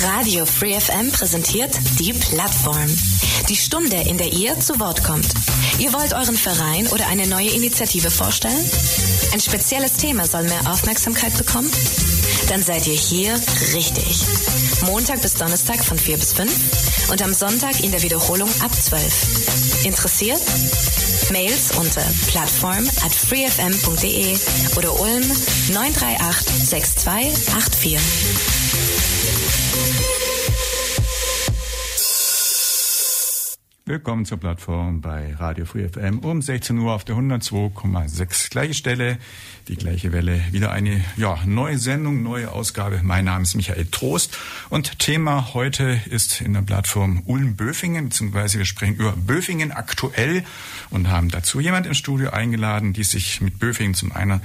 Radio Free FM präsentiert die Plattform. Die Stunde, in der ihr zu Wort kommt. Ihr wollt euren Verein oder eine neue Initiative vorstellen? Ein spezielles Thema soll mehr Aufmerksamkeit bekommen? Dann seid ihr hier richtig. Montag bis Donnerstag von 4 bis 5 und am Sonntag in der Wiederholung ab 12. Interessiert? Mails unter plattform@freefm.de oder Ulm 938 6284. Willkommen zur Plattform bei Radio Free FM um 16 Uhr auf der 102,6. Gleiche Stelle, die gleiche Welle. Wieder eine neue Sendung, neue Ausgabe. Mein Name ist Michael Trost und Thema heute ist in der Plattform Ulm-Böfingen, beziehungsweise wir sprechen über Böfingen aktuell und haben dazu jemand im Studio eingeladen, die sich mit Böfingen zum einen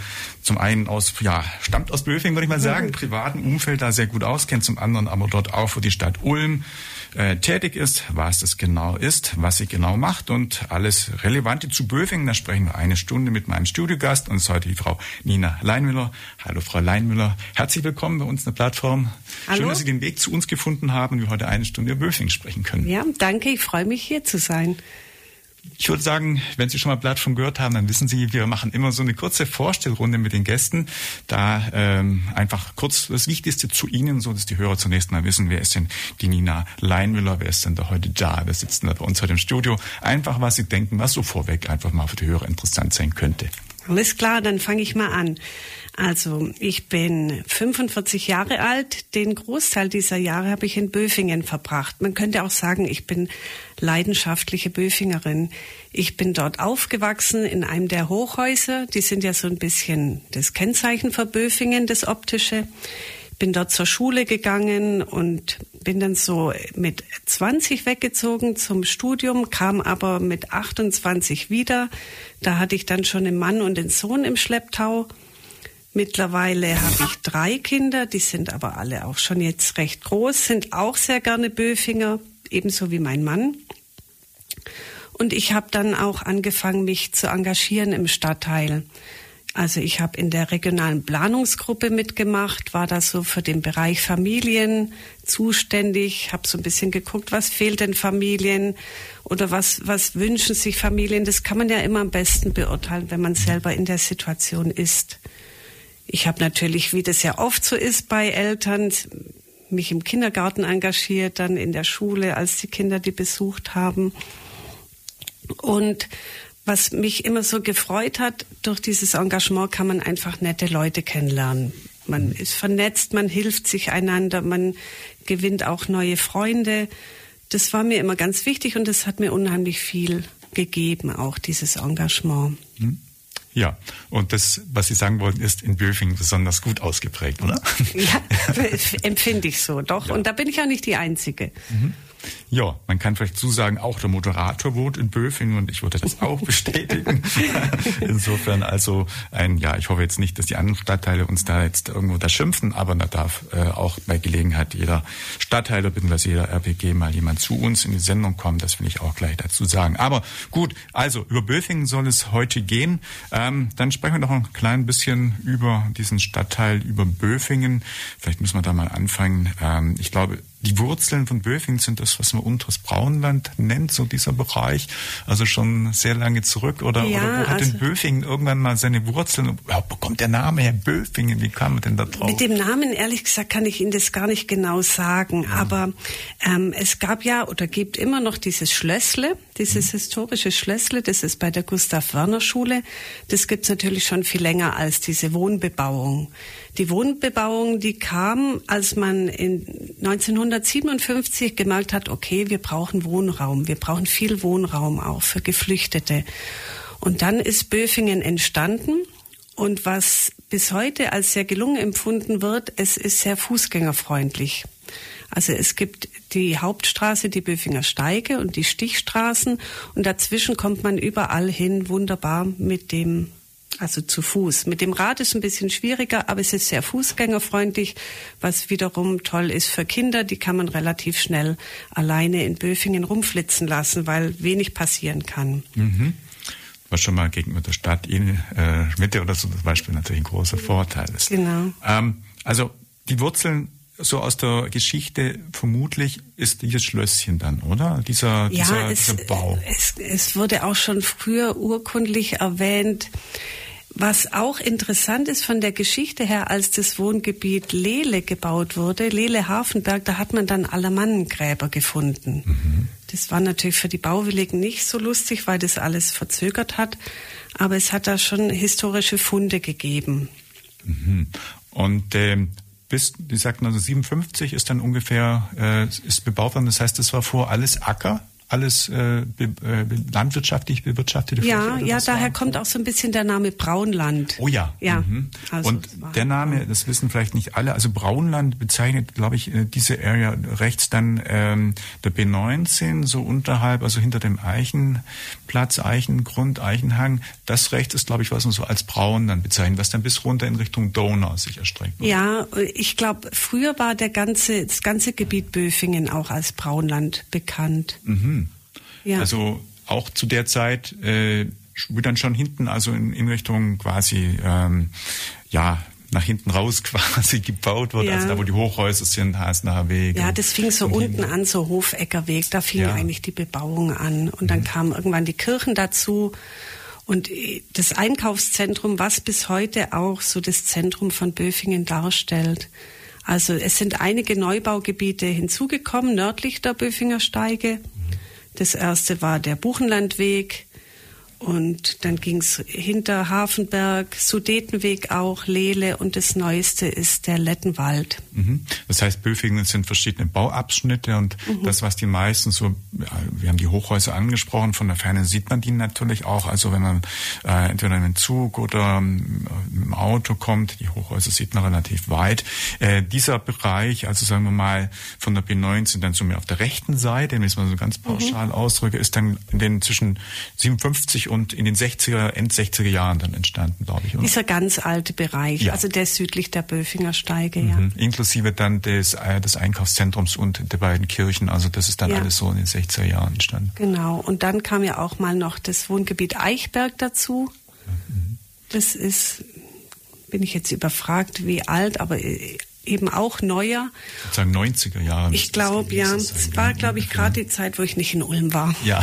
stammt aus Böfingen, würde ich mal sagen, privaten Umfeld da sehr gut auskennt, zum anderen aber dort auch für die Stadt Ulm tätig ist, was es genau ist, was sie genau macht und alles Relevante zu Böfingen. Da sprechen wir eine Stunde mit meinem Studiogast und das ist heute die Frau Nina Leinmüller. Hallo Frau Leinmüller, herzlich willkommen bei uns in der Plattform. Hallo. Schön, dass Sie den Weg zu uns gefunden haben und wir heute eine Stunde über Böfingen sprechen können. Ja, danke, ich freue mich hier zu sein. Ich würde sagen, wenn Sie schon mal Plattform gehört haben, dann wissen Sie, wir machen immer so eine kurze Vorstellrunde mit den Gästen. Da einfach kurz das Wichtigste zu Ihnen, so dass die Hörer zunächst mal wissen, wer ist denn die Nina Leinmüller, wer ist denn da heute da, wer sitzt denn da bei uns heute im Studio. Einfach, was Sie denken, was so vorweg einfach mal für die Hörer interessant sein könnte. Alles klar, dann fange ich mal an. Also, ich bin 45 Jahre alt. Den Großteil dieser Jahre habe ich in Böfingen verbracht. Man könnte auch sagen, ich bin leidenschaftliche Böfingerin. Ich bin dort aufgewachsen in einem der Hochhäuser. Die sind ja so ein bisschen das Kennzeichen für Böfingen, das Optische. Bin dort zur Schule gegangen und bin dann so mit 20 weggezogen zum Studium, kam aber mit 28 wieder. Da hatte ich dann schon einen Mann und einen Sohn im Schlepptau. Mittlerweile habe ich 3 Kinder, die sind aber alle auch schon jetzt recht groß, sind auch sehr gerne Böfinger, ebenso wie mein Mann. Und ich habe dann auch angefangen, mich zu engagieren im Stadtteil. Also ich habe in der regionalen Planungsgruppe mitgemacht, war da so für den Bereich Familien zuständig, habe so ein bisschen geguckt, was fehlt den Familien oder was wünschen sich Familien. Das kann man ja immer am besten beurteilen, wenn man selber in der Situation ist. Ich habe natürlich, wie das ja oft so ist bei Eltern, mich im Kindergarten engagiert, dann in der Schule, als die Kinder die besucht haben. Und was mich immer so gefreut hat, durch dieses Engagement kann man einfach nette Leute kennenlernen. Man ist vernetzt, man hilft sich einander, man gewinnt auch neue Freunde. Das war mir immer ganz wichtig und das hat mir unheimlich viel gegeben, auch dieses Engagement. Ja, und das, was Sie sagen wollten, ist in Böfingen besonders gut ausgeprägt, oder? Ja, empfinde ich so, doch. Ja. Und da bin ich auch nicht die Einzige. Ja, man kann vielleicht zusagen, auch der Moderator wohnt in Böfingen und ich würde das auch bestätigen. Insofern also ich hoffe jetzt nicht, dass die anderen Stadtteile uns da jetzt irgendwo da schimpfen, aber da darf auch bei Gelegenheit jeder Stadtteil bzw. jeder RPG mal jemand zu uns in die Sendung kommen, das will ich auch gleich dazu sagen. Aber gut, also über Böfingen soll es heute gehen. Dann sprechen wir noch ein klein bisschen über diesen Stadtteil, über Böfingen. Vielleicht müssen wir da mal anfangen. Ich glaube, die Wurzeln von Böfingen sind das, was man unteres Braunland nennt, so dieser Bereich, also schon sehr lange zurück. Oder wo hat denn Böfingen irgendwann mal seine Wurzeln? Wo kommt der Name her, Böfingen? Wie kam man denn da drauf? Mit dem Namen, ehrlich gesagt, kann ich Ihnen das gar nicht genau sagen. Ja. Aber es gab ja oder gibt immer noch dieses Schlössle, dieses historische Schlössle, das ist bei der Gustav-Wörner-Schule. Das gibt's natürlich schon viel länger als diese Wohnbebauung. Die Wohnbebauung, die kam, als man in 1957 gemerkt hat, okay, wir brauchen Wohnraum, wir brauchen viel Wohnraum auch für Geflüchtete. Und dann ist Böfingen entstanden und was bis heute als sehr gelungen empfunden wird, es ist sehr fußgängerfreundlich. Also es gibt die Hauptstraße, die Böfinger Steige und die Stichstraßen und dazwischen kommt man überall hin wunderbar also zu Fuß. Mit dem Rad ist ein bisschen schwieriger, aber es ist sehr fußgängerfreundlich, was wiederum toll ist für Kinder. Die kann man relativ schnell alleine in Böfingen rumflitzen lassen, weil wenig passieren kann. Was schon mal gegenüber der Stadt Mitte oder so zum Beispiel natürlich ein großer Vorteil ist. Genau. Also die Wurzeln so aus der Geschichte, vermutlich ist dieses Schlösschen dann, oder? Dieser Bau. Es wurde auch schon früher urkundlich erwähnt. Was auch interessant ist von der Geschichte her, als das Wohngebiet Lehle gebaut wurde, Lehle-Hafenberg, da hat man dann Alamannengräber gefunden. Mhm. Das war natürlich für die Bauwilligen nicht so lustig, weil das alles verzögert hat. Aber es hat da schon historische Funde gegeben. Mhm. Und bis, die sagten also 57 ist dann ungefähr ist bebaut worden. Das heißt, das war vor alles Acker? Alles landwirtschaftlich bewirtschaftete Fläche? Ja, daher kommt auch so ein bisschen der Name Braunland. Oh ja. Ja. Mhm. Also und der Name, das wissen vielleicht nicht alle, also Braunland bezeichnet, glaube ich, diese Area rechts dann der B19, so unterhalb, also hinter dem Eichenplatz, Eichengrund, Eichenhang. Das rechts ist, glaube ich, was man so als Braunland bezeichnet, was dann bis runter in Richtung Donau sich erstreckt. Oder? Ja, ich glaube, früher war das ganze Gebiet Böfingen auch als Braunland bekannt. Mhm. Ja. Also auch zu der Zeit, wo dann schon hinten, also in Richtung quasi, nach hinten raus quasi gebaut wurde, also da, wo die Hochhäuser sind, Hasnacher Weg. Ja, das fing so unten an, so Hofeckerweg, da fing eigentlich die Bebauung an. Und dann kamen irgendwann die Kirchen dazu. Und das Einkaufszentrum, was bis heute auch so das Zentrum von Böfingen darstellt. Also es sind einige Neubaugebiete hinzugekommen, nördlich der Böfinger Steige. Das erste war der Buchenlandweg und dann ging es hinter Hafenberg, Sudetenweg auch, Lehle und das Neueste ist der Lettenwald. Mhm. Das heißt, Böfingen sind verschiedene Bauabschnitte und das, was die meisten so, wir haben die Hochhäuser angesprochen, von der Ferne sieht man die natürlich auch, also wenn man entweder in einem Zug oder mit dem Auto kommt, die Hochhäuser sieht man relativ weit. Dieser Bereich, also sagen wir mal von der B19 dann so mehr auf der rechten Seite, wenn ich es mal so ganz pauschal ausdrücke, ist dann in den zwischen 57 und in den 60er, End 60er Jahren dann entstanden, glaube ich. Oder? Dieser ganz alte Bereich, also der südlich der Böfinger Steige, Inklusive dann des Einkaufszentrums und der beiden Kirchen, also das ist dann alles so in den 60er Jahren entstanden. Genau, und dann kam ja auch mal noch das Wohngebiet Eichberg dazu. Das ist, bin ich jetzt überfragt, wie alt, aber eben auch neuer. Sozusagen 90er Jahre. Ich glaube, ja. Es war, glaube ich, gerade die Zeit, wo ich nicht in Ulm war. Ja.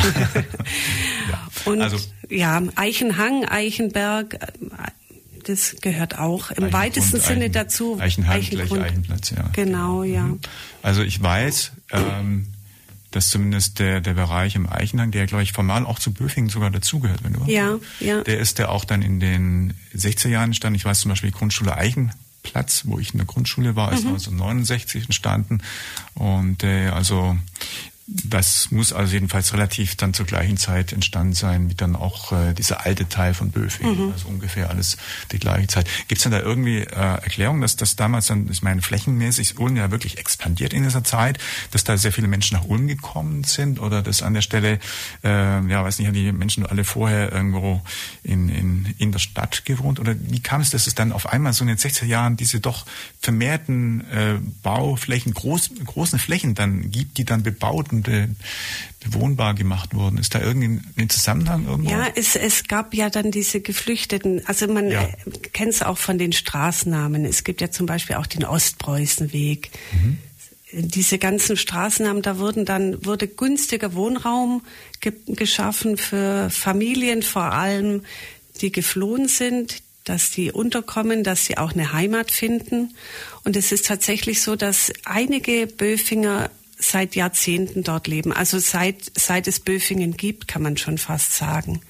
Und also, Eichenhang, Eichenberg, das gehört auch im weitesten Sinne dazu. Eichenhang gleich Eichenplatz, ja. Genau, ja. Also ich weiß, dass zumindest der Bereich im Eichenhang, der, glaube ich, formal auch zu Böfingen sogar dazugehört, wenn du ja. Der ist ja auch dann in den 60er Jahren entstanden. Ich weiß zum Beispiel die Grundschule Eichenplatz, wo ich in der Grundschule war, ist 1969 entstanden. Und also das muss also jedenfalls relativ dann zur gleichen Zeit entstanden sein, wie dann auch dieser alte Teil von Böfingen, also ungefähr alles die gleiche Zeit. Gibt es denn da irgendwie Erklärung, dass das damals dann, ich meine, flächenmäßig Ulm ja wirklich expandiert in dieser Zeit, dass da sehr viele Menschen nach Ulm gekommen sind oder dass an der Stelle, weiß nicht, haben die Menschen alle vorher irgendwo in der Stadt gewohnt oder wie kam es, dass es dann auf einmal so in den 60er Jahren diese doch vermehrten Bauflächen, großen Flächen dann gibt, die dann bebaut und bewohnbar gemacht wurden. Ist da irgendein Zusammenhang irgendwo? Ja, es gab ja dann diese Geflüchteten, also man kennt es auch von den Straßennamen. Es gibt ja zum Beispiel auch den Ostpreußenweg. Diese ganzen Straßennamen, da wurde günstiger Wohnraum geschaffen für Familien vor allem, die geflohen sind, dass die unterkommen, dass sie auch eine Heimat finden. Und es ist tatsächlich so, dass einige Böfinger seit Jahrzehnten dort leben. Also seit es Böfingen gibt, kann man schon fast sagen.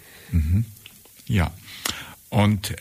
Ja. Und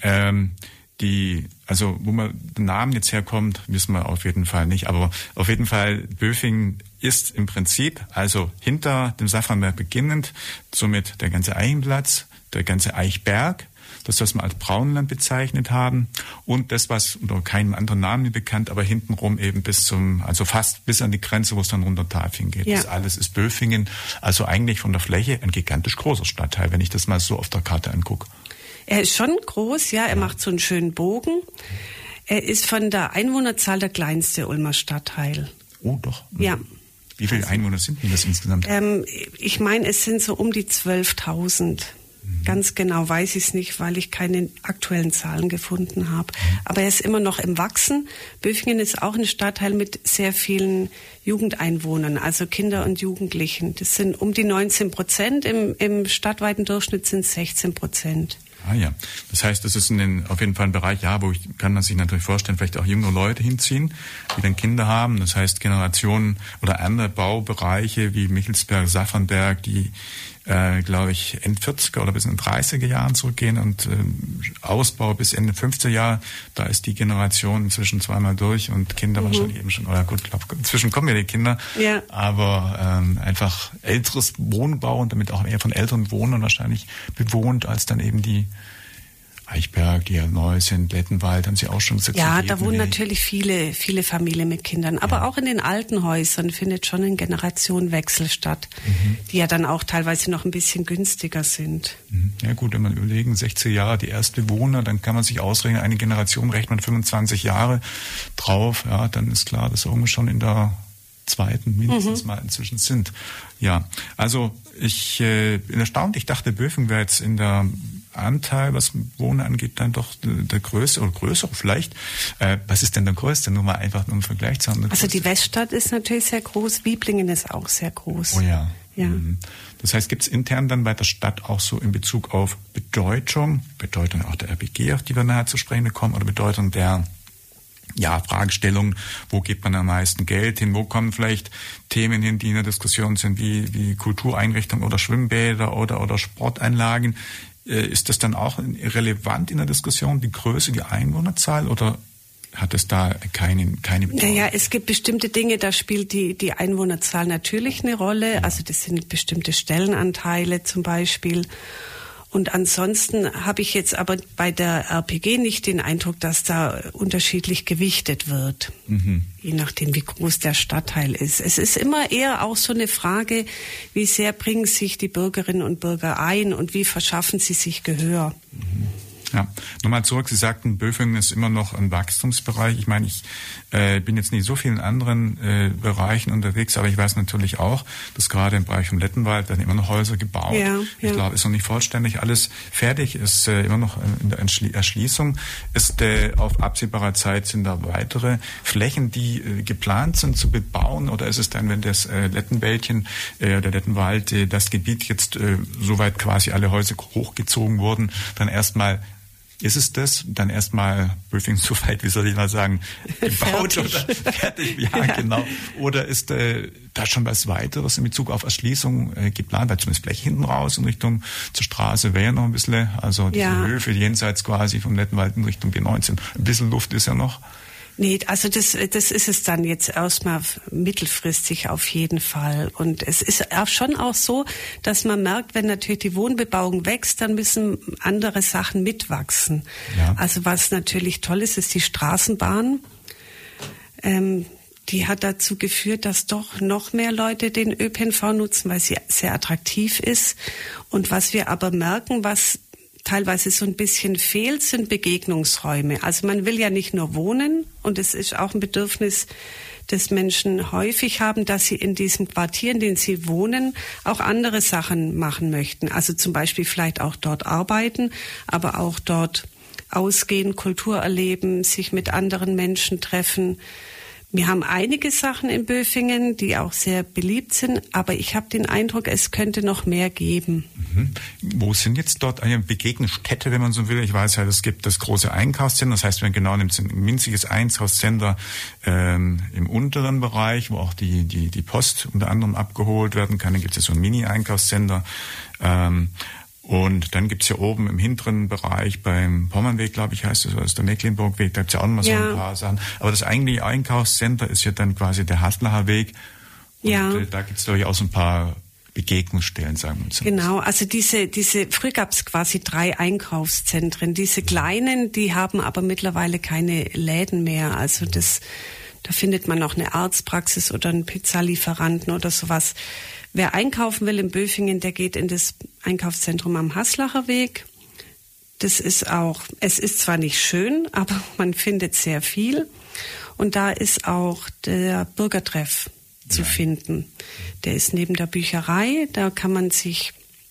wo man den Namen jetzt herkommt, wissen wir auf jeden Fall nicht. Aber auf jeden Fall, Böfingen ist im Prinzip, also hinter dem Safranberg beginnend, somit der ganze Eichenplatz, der ganze Eichberg, das, was wir als Braunland bezeichnet haben und das, was unter keinem anderen Namen bekannt, aber hintenrum eben fast bis an die Grenze, wo es dann runter Tafing geht. Ja. Das alles ist Böfingen, also eigentlich von der Fläche ein gigantisch großer Stadtteil, wenn ich das mal so auf der Karte angucke. Er ist schon groß, ja, er macht so einen schönen Bogen. Er ist von der Einwohnerzahl der kleinste Ulmer Stadtteil. Oh, doch. Ja. Wie viele Einwohner sind denn das insgesamt? Ich meine, es sind so um die 12.000. Ganz genau weiß ich es nicht, weil ich keine aktuellen Zahlen gefunden habe. Aber er ist immer noch im Wachsen. Böfingen ist auch ein Stadtteil mit sehr vielen Jugendeinwohnern, also Kinder und Jugendlichen. Das sind um die 19%, im stadtweiten Durchschnitt sind es 16%. Ah ja, das heißt, das ist auf jeden Fall ein Bereich, kann man sich natürlich vorstellen, vielleicht auch jüngere Leute hinziehen, die dann Kinder haben. Das heißt, Generationen oder andere Baubereiche wie Michelsberg, Saffernberg, die, glaube ich, Ende 40er oder bis in den 30er Jahren zurückgehen und Ausbau bis Ende 50er Jahre, da ist die Generation inzwischen zweimal durch und Kinder wahrscheinlich eben schon, oder gut, inzwischen kommen ja die Kinder, aber einfach älteres Wohnbau und damit auch eher von älteren Wohnern wahrscheinlich bewohnt, als dann eben die Eichberg, die ja neu sind, Lettenwald, haben Sie auch schon gesagt. Ja, da wohnen natürlich viele Familien mit Kindern. Aber auch in den alten Häusern findet schon ein Generationenwechsel statt, die ja dann auch teilweise noch ein bisschen günstiger sind. Ja gut, wenn man überlegen, 60 Jahre die erste Bewohner, dann kann man sich ausrechnen, eine Generation rechnet man 25 Jahre drauf. Ja, dann ist klar, dass wir schon in der zweiten mindestens mal inzwischen sind. Ja, also ich bin erstaunt. Ich dachte, Böfingen wäre jetzt in der Anteil, was Wohnen angeht, dann doch der größte oder größere vielleicht. Was ist denn der größte? Nur mal einfach im Vergleich zu haben. Also die Weststadt ist natürlich sehr groß, Wiblingen ist auch sehr groß. Oh ja. Ja. Das heißt, gibt es intern dann bei der Stadt auch so in Bezug auf Bedeutung auch der RBG, auf die wir nachher zu sprechen bekommen, oder Bedeutung der Fragestellungen, wo gibt man am meisten Geld hin, wo kommen vielleicht Themen hin, die in der Diskussion sind, wie Kultureinrichtungen oder Schwimmbäder oder Sportanlagen. Ist das dann auch relevant in der Diskussion, die Größe, die Einwohnerzahl, oder hat es da keine Bedeutung? Naja, es gibt bestimmte Dinge, da spielt die Einwohnerzahl natürlich eine Rolle. Ja. Also das sind bestimmte Stellenanteile zum Beispiel. Und ansonsten habe ich jetzt aber bei der RPG nicht den Eindruck, dass da unterschiedlich gewichtet wird, je nachdem, wie groß der Stadtteil ist. Es ist immer eher auch so eine Frage, wie sehr bringen sich die Bürgerinnen und Bürger ein und wie verschaffen sie sich Gehör. Ja, nochmal zurück. Sie sagten, Böfingen ist immer noch ein Wachstumsbereich. Ich meine, ich bin jetzt nicht so vielen anderen Bereichen unterwegs, aber ich weiß natürlich auch, dass gerade im Bereich vom Lettenwald werden immer noch Häuser gebaut. Ja. Ich glaube, ist noch nicht vollständig alles fertig, ist immer noch in der Erschließung. Auf absehbarer Zeit sind da weitere Flächen, die geplant sind zu bebauen, oder ist es dann, wenn das Lettenwäldchen, der Lettenwald, das Gebiet jetzt soweit quasi alle Häuser hochgezogen wurden, dann erstmal ist es das? Dann erstmal Böfingen so weit, wie soll ich mal sagen, gebaut oder fertig? Ja, genau. Oder ist da schon was weiteres in Bezug auf Erschließung geplant? Weil zumindest Fläche hinten raus in Richtung zur Straße wäre ja noch ein bisschen, also diese Höfe jenseits quasi vom Lettenwald in Richtung B19. Ein bisschen Luft ist ja noch. Nee, also das ist es dann jetzt erstmal mittelfristig auf jeden Fall. Und es ist auch schon auch so, dass man merkt, wenn natürlich die Wohnbebauung wächst, dann müssen andere Sachen mitwachsen. Ja. Also was natürlich toll ist die Straßenbahn. Die hat dazu geführt, dass doch noch mehr Leute den ÖPNV nutzen, weil sie sehr attraktiv ist. Und was wir aber merken, was teilweise so ein bisschen fehlt, sind Begegnungsräume. Also man will ja nicht nur wohnen, und es ist auch ein Bedürfnis, das Menschen häufig haben, dass sie in diesem Quartier, in dem sie wohnen, auch andere Sachen machen möchten. Also zum Beispiel vielleicht auch dort arbeiten, aber auch dort ausgehen, Kultur erleben, sich mit anderen Menschen treffen. Wir haben einige Sachen in Böfingen, die auch sehr beliebt sind, aber ich habe den Eindruck, es könnte noch mehr geben. Wo sind jetzt dort eine Begegnungsstätte, wenn man so will? Ich weiß ja, es gibt das große Einkaufszentrum, das heißt, wenn genau nimmt, ein winziges Einkaufszentrum im unteren Bereich, wo auch die Post unter anderem abgeholt werden kann. Dann gibt es so ein Mini-Einkaufszentrum. Und dann gibt's ja oben im hinteren Bereich beim Pommernweg, glaube ich, heißt es, oder ist der Mecklenburgweg, da gibt's ja auch noch mal so ein paar Sachen. Aber das eigentliche Einkaufscenter ist ja dann quasi der Haslacher Weg. Und da gibt's glaube ich auch so ein paar Begegnungsstellen, sagen wir uns. Genau, also früher gab's quasi 3 Einkaufszentren. Diese kleinen, die haben aber mittlerweile keine Läden mehr. Also da findet man auch eine Arztpraxis oder einen Pizzalieferanten oder sowas. Wer einkaufen will in Böfingen, der geht in das Einkaufszentrum am Haslacher Weg. Es ist zwar nicht schön, aber man findet sehr viel. Und da ist auch der Bürgertreff zu finden. Der ist neben der Bücherei, da kann man sich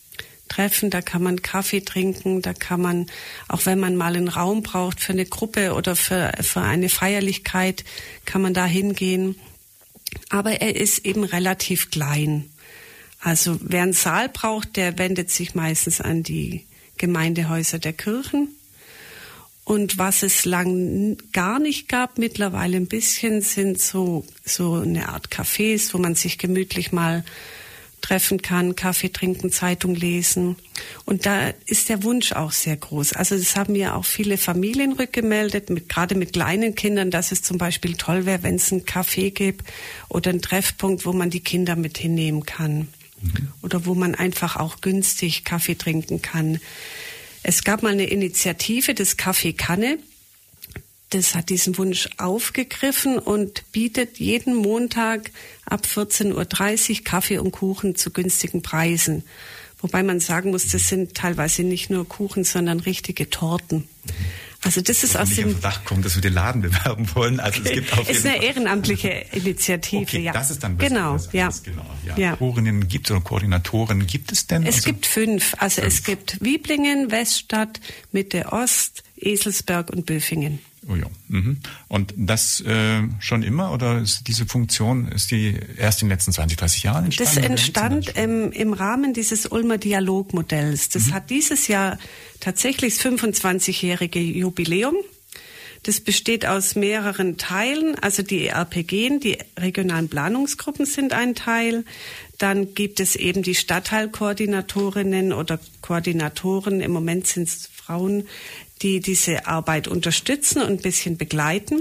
treffen, da kann man Kaffee trinken, da kann man, auch wenn man mal einen Raum braucht für eine Gruppe oder für eine Feierlichkeit, kann man da hingehen. Aber er ist eben relativ klein. Also wer einen Saal braucht, der wendet sich meistens an die Gemeindehäuser der Kirchen. Und was es lang gar nicht gab, mittlerweile ein bisschen, sind so eine Art Cafés, wo man sich gemütlich mal treffen kann, Kaffee trinken, Zeitung lesen. Und da ist der Wunsch auch sehr groß. Also das haben mir auch viele Familien rückgemeldet, gerade mit kleinen Kindern, dass es zum Beispiel toll wäre, wenn es einen Café gibt oder einen Treffpunkt, wo man die Kinder mit hinnehmen kann. Oder wo man einfach auch günstig Kaffee trinken kann. Es gab mal eine Initiative, das Café Kanne. Das hat diesen Wunsch aufgegriffen und bietet jeden Montag ab 14.30 Uhr Kaffee und Kuchen zu günstigen Preisen. Wobei man sagen muss, das sind teilweise nicht nur Kuchen, sondern richtige Torten. Also das ist aus dem Verdacht kommt, dass wir den Laden bewerben wollen. Also es gibt auf jeden Fall. Ist eine ehrenamtliche Initiative, okay, ja. Das ist dann besser. Genau, ja. Ja. Koordinatorinnen gibt es oder Koordinatoren gibt es denn? Es gibt 5. Also 5. Es gibt Wiblingen, Weststadt, Mitte Ost, Eselsberg und Böfingen. Oh ja. Und das schon immer oder ist diese Funktion ist die erst in den letzten 20, 30 Jahren entstanden? Das entstand im Rahmen dieses Ulmer Dialogmodells. Das hat dieses Jahr tatsächlich das 25-jährige Jubiläum. Das besteht aus mehreren Teilen. Also die ERPG, die regionalen Planungsgruppen sind ein Teil. Dann gibt es eben die Stadtteilkoordinatorinnen oder Koordinatoren. Im Moment sind es Frauen, die diese Arbeit unterstützen und ein bisschen begleiten.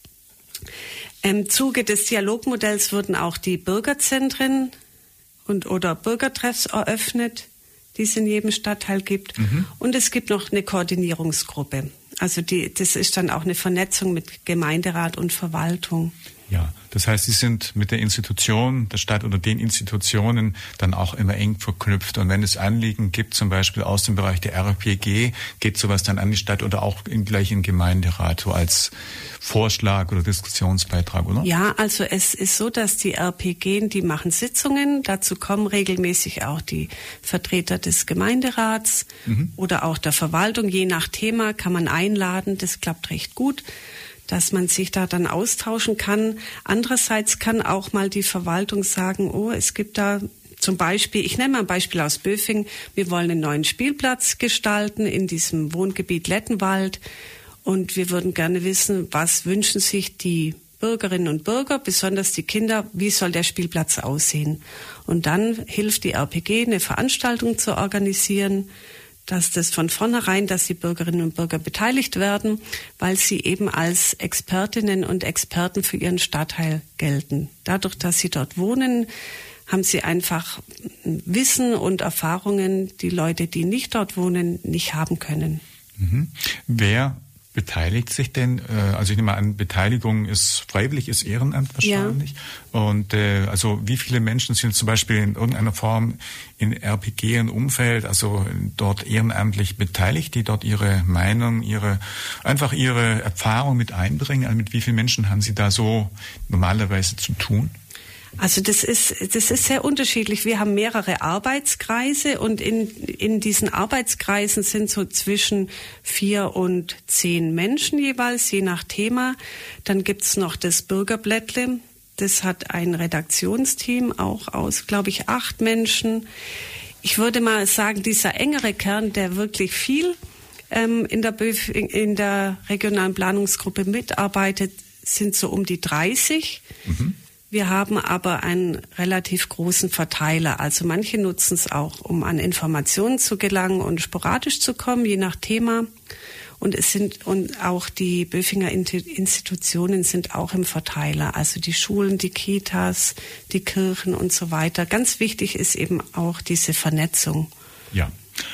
Im Zuge des Dialogmodells wurden auch die Bürgerzentren oder Bürgertreffs eröffnet, die es in jedem Stadtteil gibt. Und es gibt noch eine Koordinierungsgruppe. Also das ist dann auch eine Vernetzung mit Gemeinderat und Verwaltung. Ja, das heißt, Sie sind mit der Institution der Stadt oder den Institutionen dann auch immer eng verknüpft. Und wenn es Anliegen gibt, zum Beispiel aus dem Bereich der RPG, geht sowas dann an die Stadt oder auch gleich in den Gemeinderat, so als Vorschlag oder Diskussionsbeitrag, oder? Ja, also es ist so, dass die RPG, die machen Sitzungen. Dazu kommen regelmäßig auch die Vertreter des Gemeinderats oder auch der Verwaltung. Je nach Thema kann man einladen. Das klappt recht gut, dass man sich da dann austauschen kann. Andererseits kann auch mal die Verwaltung sagen, oh, es gibt da zum Beispiel, ich nenne mal ein Beispiel aus Böfingen, wir wollen einen neuen Spielplatz gestalten in diesem Wohngebiet Lettenwald und wir würden gerne wissen, was wünschen sich die Bürgerinnen und Bürger, besonders die Kinder, wie soll der Spielplatz aussehen? Und dann hilft die RPG, eine Veranstaltung zu organisieren, dass das von vornherein, dass die Bürgerinnen und Bürger beteiligt werden, weil sie eben als Expertinnen und Experten für ihren Stadtteil gelten. Dadurch, dass sie dort wohnen, haben sie einfach Wissen und Erfahrungen, die Leute, die nicht dort wohnen, nicht haben können. Wer beteiligt sich denn? Also ich nehme an, Beteiligung ist freiwillig, ist Ehrenamt wahrscheinlich. Ja. Und also wie viele Menschen sind zum Beispiel in irgendeiner Form in RPG-Umfeld, also dort ehrenamtlich beteiligt, die dort ihre Meinung, ihre Erfahrung mit einbringen? Also mit wie vielen Menschen haben Sie da so normalerweise zu tun? Also das ist sehr unterschiedlich. Wir haben mehrere Arbeitskreise und in diesen Arbeitskreisen sind so zwischen 4 und 10 Menschen jeweils, je nach Thema. Dann gibt's noch das Bürgerblättle. Das hat ein Redaktionsteam auch aus, glaube ich, 8 Menschen. Ich würde mal sagen, dieser engere Kern, der wirklich viel in der regionalen Planungsgruppe mitarbeitet, sind so um die 30. Wir haben aber einen relativ großen Verteiler. Also manche nutzen es auch, um an Informationen zu gelangen und sporadisch zu kommen, je nach Thema. Und auch die Böfinger Institutionen sind auch im Verteiler. Also die Schulen, die Kitas, die Kirchen und so weiter. Ganz wichtig ist eben auch diese Vernetzung. Ja.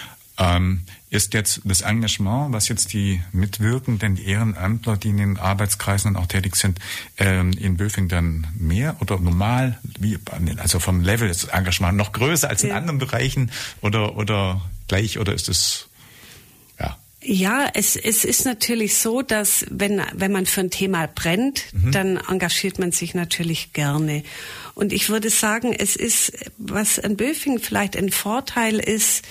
Ist jetzt das Engagement, was jetzt die Mitwirkenden, die Ehrenamtler, die in den Arbeitskreisen auch tätig sind, in Böfingen dann mehr oder normal? Also vom Level ist das Engagement noch größer als in anderen Bereichen oder gleich oder ist es, ja? Ja, es ist natürlich so, dass wenn man für ein Thema brennt, dann engagiert man sich natürlich gerne. Und ich würde sagen, es ist, was an Böfingen vielleicht ein Vorteil ist,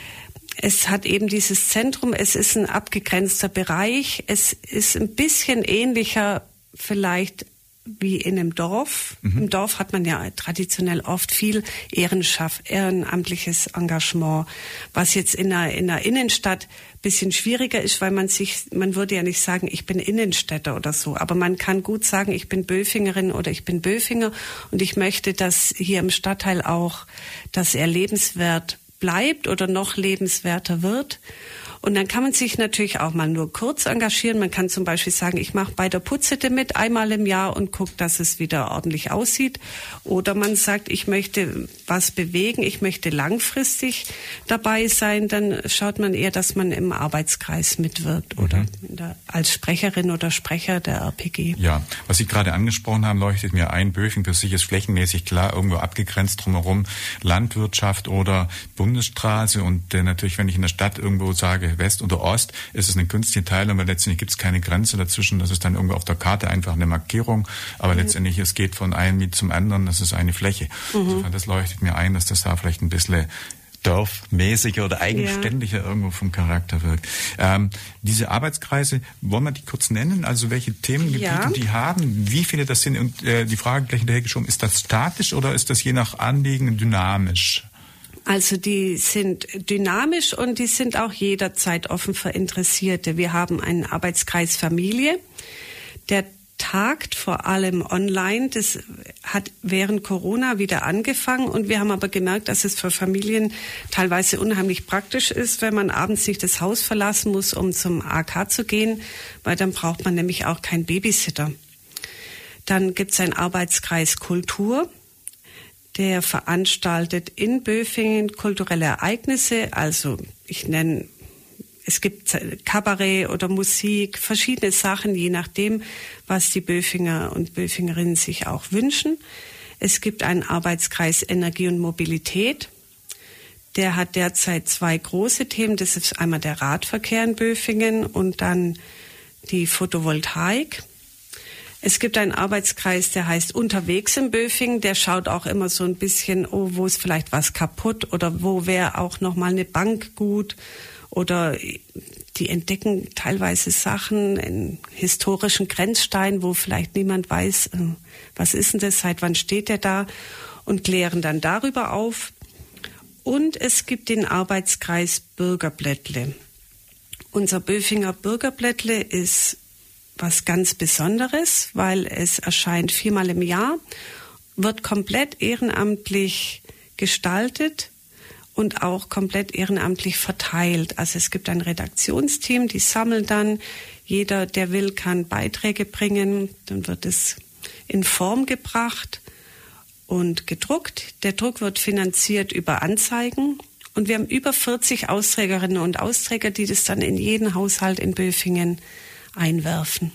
es hat eben dieses Zentrum, es ist ein abgegrenzter Bereich, es ist ein bisschen ähnlicher vielleicht wie in einem Dorf. Im Dorf hat man ja traditionell oft viel ehrenamtliches Engagement, was jetzt in einer Innenstadt ein bisschen schwieriger ist, weil man würde ja nicht sagen, ich bin Innenstädter oder so, aber man kann gut sagen, ich bin Böfingerin oder ich bin Böfinger und ich möchte, dass hier im Stadtteil auch, dass er lebenswert bleibt oder noch lebenswerter wird. Und dann kann man sich natürlich auch mal nur kurz engagieren. Man kann zum Beispiel sagen, ich mache bei der Putzhütte mit einmal im Jahr und gucke, dass es wieder ordentlich aussieht. Oder man sagt, ich möchte was bewegen, ich möchte langfristig dabei sein. Dann schaut man eher, dass man im Arbeitskreis mitwirkt oder als Sprecherin oder Sprecher der RPG. Ja, was Sie gerade angesprochen haben, leuchtet mir ein. Böfingen für sich ist flächenmäßig klar irgendwo abgegrenzt drumherum. Landwirtschaft oder Bundesstraße. Und natürlich, wenn ich in der Stadt irgendwo sage, West oder Ost, ist es eine günstige Teilung, aber letztendlich gibt es keine Grenze dazwischen. Das ist dann irgendwo auf der Karte einfach eine Markierung, aber letztendlich, es geht von einem Miet zum anderen, das ist eine Fläche. Insofern, das leuchtet mir ein, dass das da vielleicht ein bisschen dorfmäßiger oder eigenständiger irgendwo vom Charakter wirkt. Diese Arbeitskreise, wollen wir die kurz nennen? Also welche Themengebiete die haben? Wie viele das sind? Und die Frage gleich hinterhergeschoben, ist das statisch oder ist das je nach Anliegen dynamisch? Also die sind dynamisch und die sind auch jederzeit offen für Interessierte. Wir haben einen Arbeitskreis Familie, der tagt vor allem online. Das hat während Corona wieder angefangen und wir haben aber gemerkt, dass es für Familien teilweise unheimlich praktisch ist, wenn man abends nicht das Haus verlassen muss, um zum AK zu gehen, weil dann braucht man nämlich auch keinen Babysitter. Dann gibt es einen Arbeitskreis Kultur. Der veranstaltet in Böfingen kulturelle Ereignisse, also es gibt Kabarett oder Musik, verschiedene Sachen, je nachdem, was die Böfinger und Böfingerinnen sich auch wünschen. Es gibt einen Arbeitskreis Energie und Mobilität. Der hat derzeit 2 große Themen. Das ist einmal der Radverkehr in Böfingen und dann die Photovoltaik. Es gibt einen Arbeitskreis, der heißt Unterwegs in Böfingen. Der schaut auch immer so ein bisschen, wo ist vielleicht was kaputt oder wo wäre auch noch mal eine Bank gut. Oder die entdecken teilweise Sachen in historischen Grenzsteinen, wo vielleicht niemand weiß, was ist denn das, seit wann steht der da, und klären dann darüber auf. Und es gibt den Arbeitskreis Bürgerblättle. Unser Böfinger Bürgerblättle ist was ganz Besonderes, weil es erscheint 4-mal im Jahr, wird komplett ehrenamtlich gestaltet und auch komplett ehrenamtlich verteilt. Also es gibt ein Redaktionsteam, die sammeln dann, jeder, der will, kann Beiträge bringen, dann wird es in Form gebracht und gedruckt. Der Druck wird finanziert über Anzeigen und wir haben über 40 Austrägerinnen und Austräger, die das dann in jeden Haushalt in Böfingen einwerfen.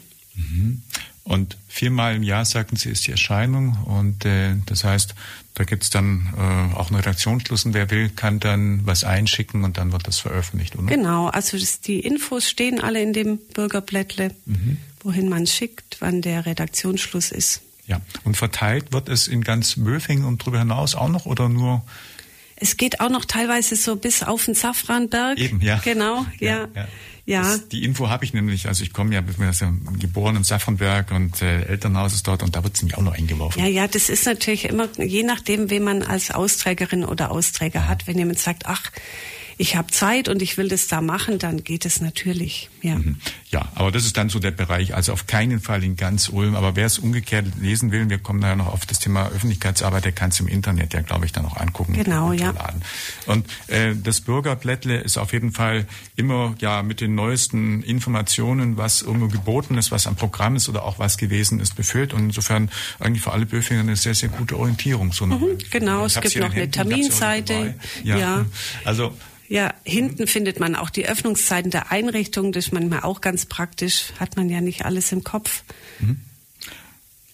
Und 4-mal im Jahr, sagten Sie, ist die Erscheinung. Und das heißt, da gibt es dann auch einen Redaktionsschluss und wer will, kann dann was einschicken und dann wird das veröffentlicht, oder? Genau, also die Infos stehen alle in dem Bürgerblättle, wohin man schickt, wann der Redaktionsschluss ist. Ja, und verteilt wird es in ganz Böfingen und darüber hinaus auch noch oder nur? Es geht auch noch teilweise so bis auf den Safranberg. Eben, ja. Genau, ja. Die Info habe ich nämlich, also ich komme ja, bin ja geboren in Safranberg und Elternhaus ist dort und da wird es nämlich auch noch eingeworfen. Ja, das ist natürlich immer, je nachdem, wen man als Austrägerin oder Austräger hat. Wenn jemand sagt, ach, ich habe Zeit und ich will das da machen, dann geht es natürlich. Ja. Ja, aber das ist dann so der Bereich, also auf keinen Fall in ganz Ulm. Aber wer es umgekehrt lesen will, wir kommen da ja noch auf das Thema Öffentlichkeitsarbeit, der kann es im Internet ja, glaube ich, dann auch angucken. Genau, ja. Und das Bürgerblättle ist auf jeden Fall immer ja mit den neuesten Informationen, was irgendwo geboten ist, was am Programm ist oder auch was gewesen ist, befüllt. Und insofern eigentlich für alle Böfinger eine sehr, sehr gute Orientierung. So genau, es gibt noch eine Terminseite. Ja. Also ja, hinten findet man auch die Öffnungszeiten der Einrichtung. Das ist manchmal auch ganz praktisch. Hat man ja nicht alles im Kopf.